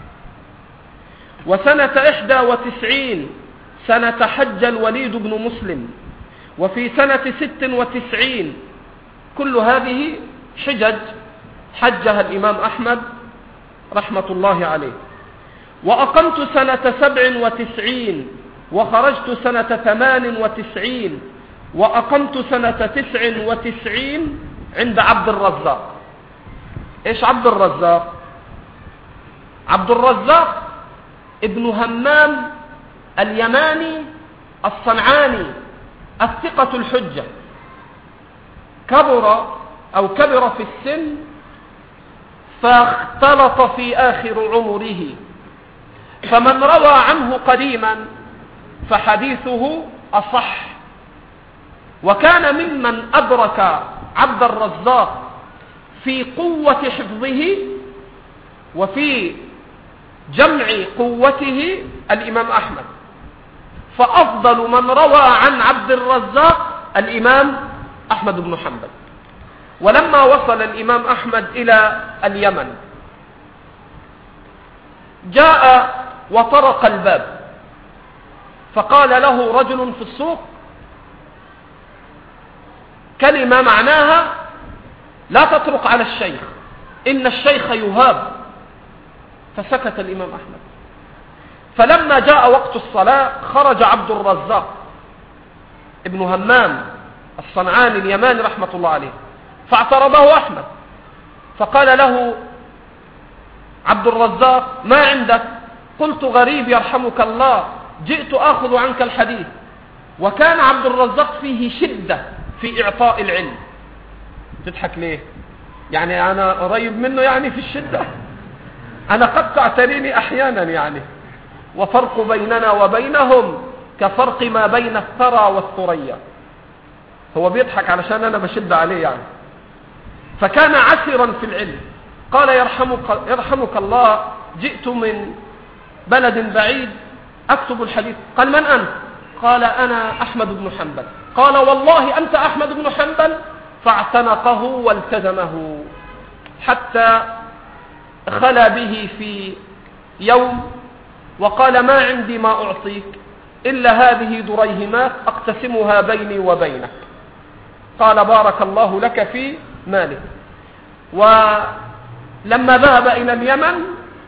وسنة إحدى وتسعين سنة حج الوليد بن مسلم. وفي سنة ست وتسعين. كل هذه حجج حجها الإمام أحمد رحمة الله عليه. وأقمت سنة سبع وتسعين وخرجت سنة ثمان وتسعين وأقمت سنة تسع وتسعين عند عبد الرزاق. إيش عبد الرزاق؟ عبد الرزاق ابن همام اليماني الصنعاني الثقة الحجة، كبر أو كبر في السن فاختلط في آخر عمره، فمن روى عنه قديما فحديثه أصح. وكان ممن أدرك عبد الرزاق في قوة حفظه وفي جمع قوته الإمام أحمد، فأفضل من روى عن عبد الرزاق الإمام أحمد بن حنبل. ولما وصل الإمام أحمد إلى اليمن جاء وطرق الباب، فقال له رجل في السوق كلمة معناها: لا تطرق على الشيخ، إن الشيخ يهاب. فسكت الإمام أحمد. فلما جاء وقت الصلاة خرج عبد الرزاق ابن همام الصنعاني اليماني رحمة الله عليه، فاعترضه أحمد، فقال له عبد الرزاق: ما عندك؟ قلت: غريب يرحمك الله، جئت آخذ عنك الحديث. وكان عبد الرزاق فيه شدة في إعطاء العلم. تضحك ليه؟ يعني أنا قريب منه يعني في الشدة؟ أنا قد تعتريني أحيانا يعني، وفرق بيننا وبينهم كفرق ما بين الثرى والثريا. هو بيضحك علشان أنا بشد عليه يعني. فكان عسرا في العلم. قال: يرحمك, يرحمك الله، جئت من بلد بعيد أكتب الحديث. قال: من أنت؟ قال: أنا أحمد بن حنبل. قال: والله أنت أحمد بن حنبل؟ فاعتنقه والتزمه حتى خلا به في يوم وقال: ما عندي ما أعطيك إلا هذه دريهمات أقتسمها بيني وبينك. قال: بارك الله لك في مالك. ولما ذهب إلى اليمن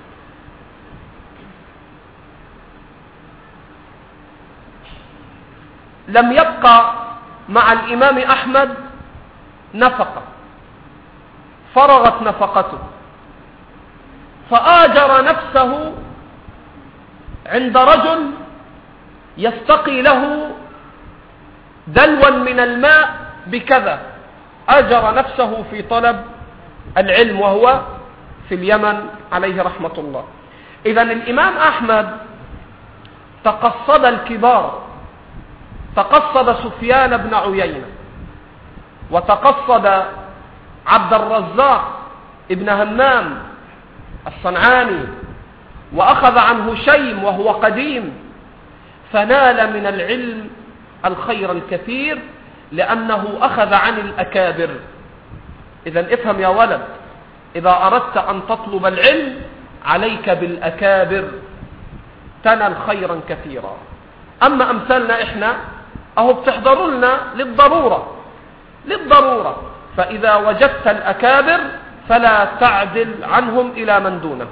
لم يبقى مع الإمام أحمد نفقة، فرغت نفقته. فآجر نفسه عند رجل يستقي له دلوا من الماء بكذا، آجر نفسه في طلب العلم وهو في اليمن عليه رحمة الله. إذن الإمام أحمد تقصد الكبار، تقصد سفيان بن عيينة، وتقصد عبد الرزاق ابن همام الصنعاني، وأخذ عن هشيم وهو قديم، فنال من العلم الخير الكثير لأنه أخذ عن الأكابر. إذن افهم يا ولد، إذا أردت أن تطلب العلم عليك بالأكابر تنال خيرا كثيرا. أما أمثالنا إحنا أهو بتحضروا لنا للضرورة للضرورة فإذا وجدت الأكابر فلا تعدل عنهم إلى من دونهم.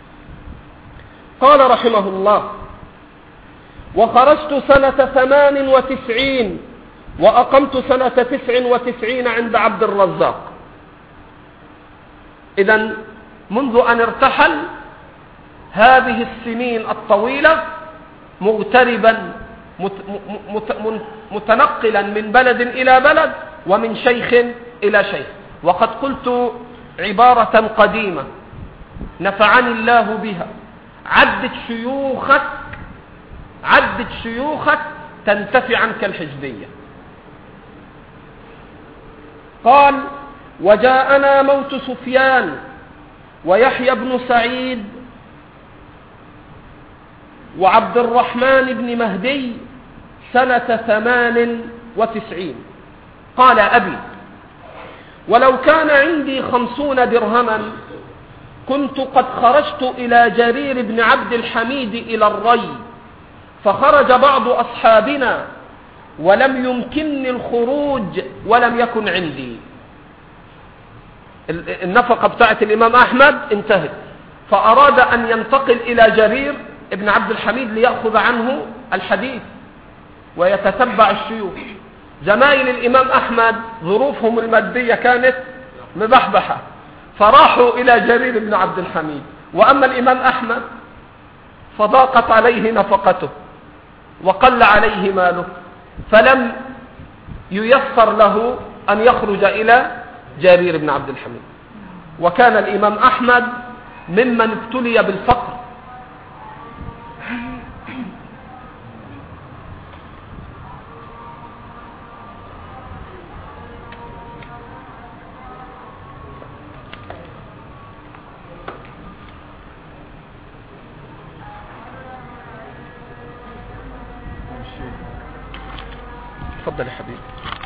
قال رحمه الله: وخرجت سنة ثمان وتسعين وأقمت سنة تسع وتسعين عند عبد الرزاق. إذن منذ أن ارتحل هذه السنين الطويلة مغتربا متنقلا من بلد إلى بلد ومن شيخ إلى شيخ. وقد قلت عبارة قديمة نفعني الله بها: عدد شيوخك عدد شيوخك تنتفي عنك الحزبية. قال: وجاءنا موت سفيان ويحيى بن سعيد وعبد الرحمن بن مهدي سنة ثمان وتسعين. قال أبي: ولو كان عندي خمسون درهما كنت قد خرجت إلى جرير بن عبد الحميد إلى الري، فخرج بعض أصحابنا ولم يمكنني الخروج ولم يكن عندي. النفقة بتاعت الإمام أحمد انتهت، فأراد أن ينتقل إلى جرير ابن عبد الحميد ليأخذ عنه الحديث ويتتبع الشيوخ. زمايل الإمام أحمد ظروفهم المادية كانت مبحبحة، فراحوا إلى جرير بن عبد الحميد، وأما الإمام أحمد فضاقت عليه نفقته وقل عليه ماله، فلم ييسر له أن يخرج إلى جرير بن عبد الحميد. وكان الإمام أحمد ممن ابتلي بالفقر. تفضل يا حبيبي.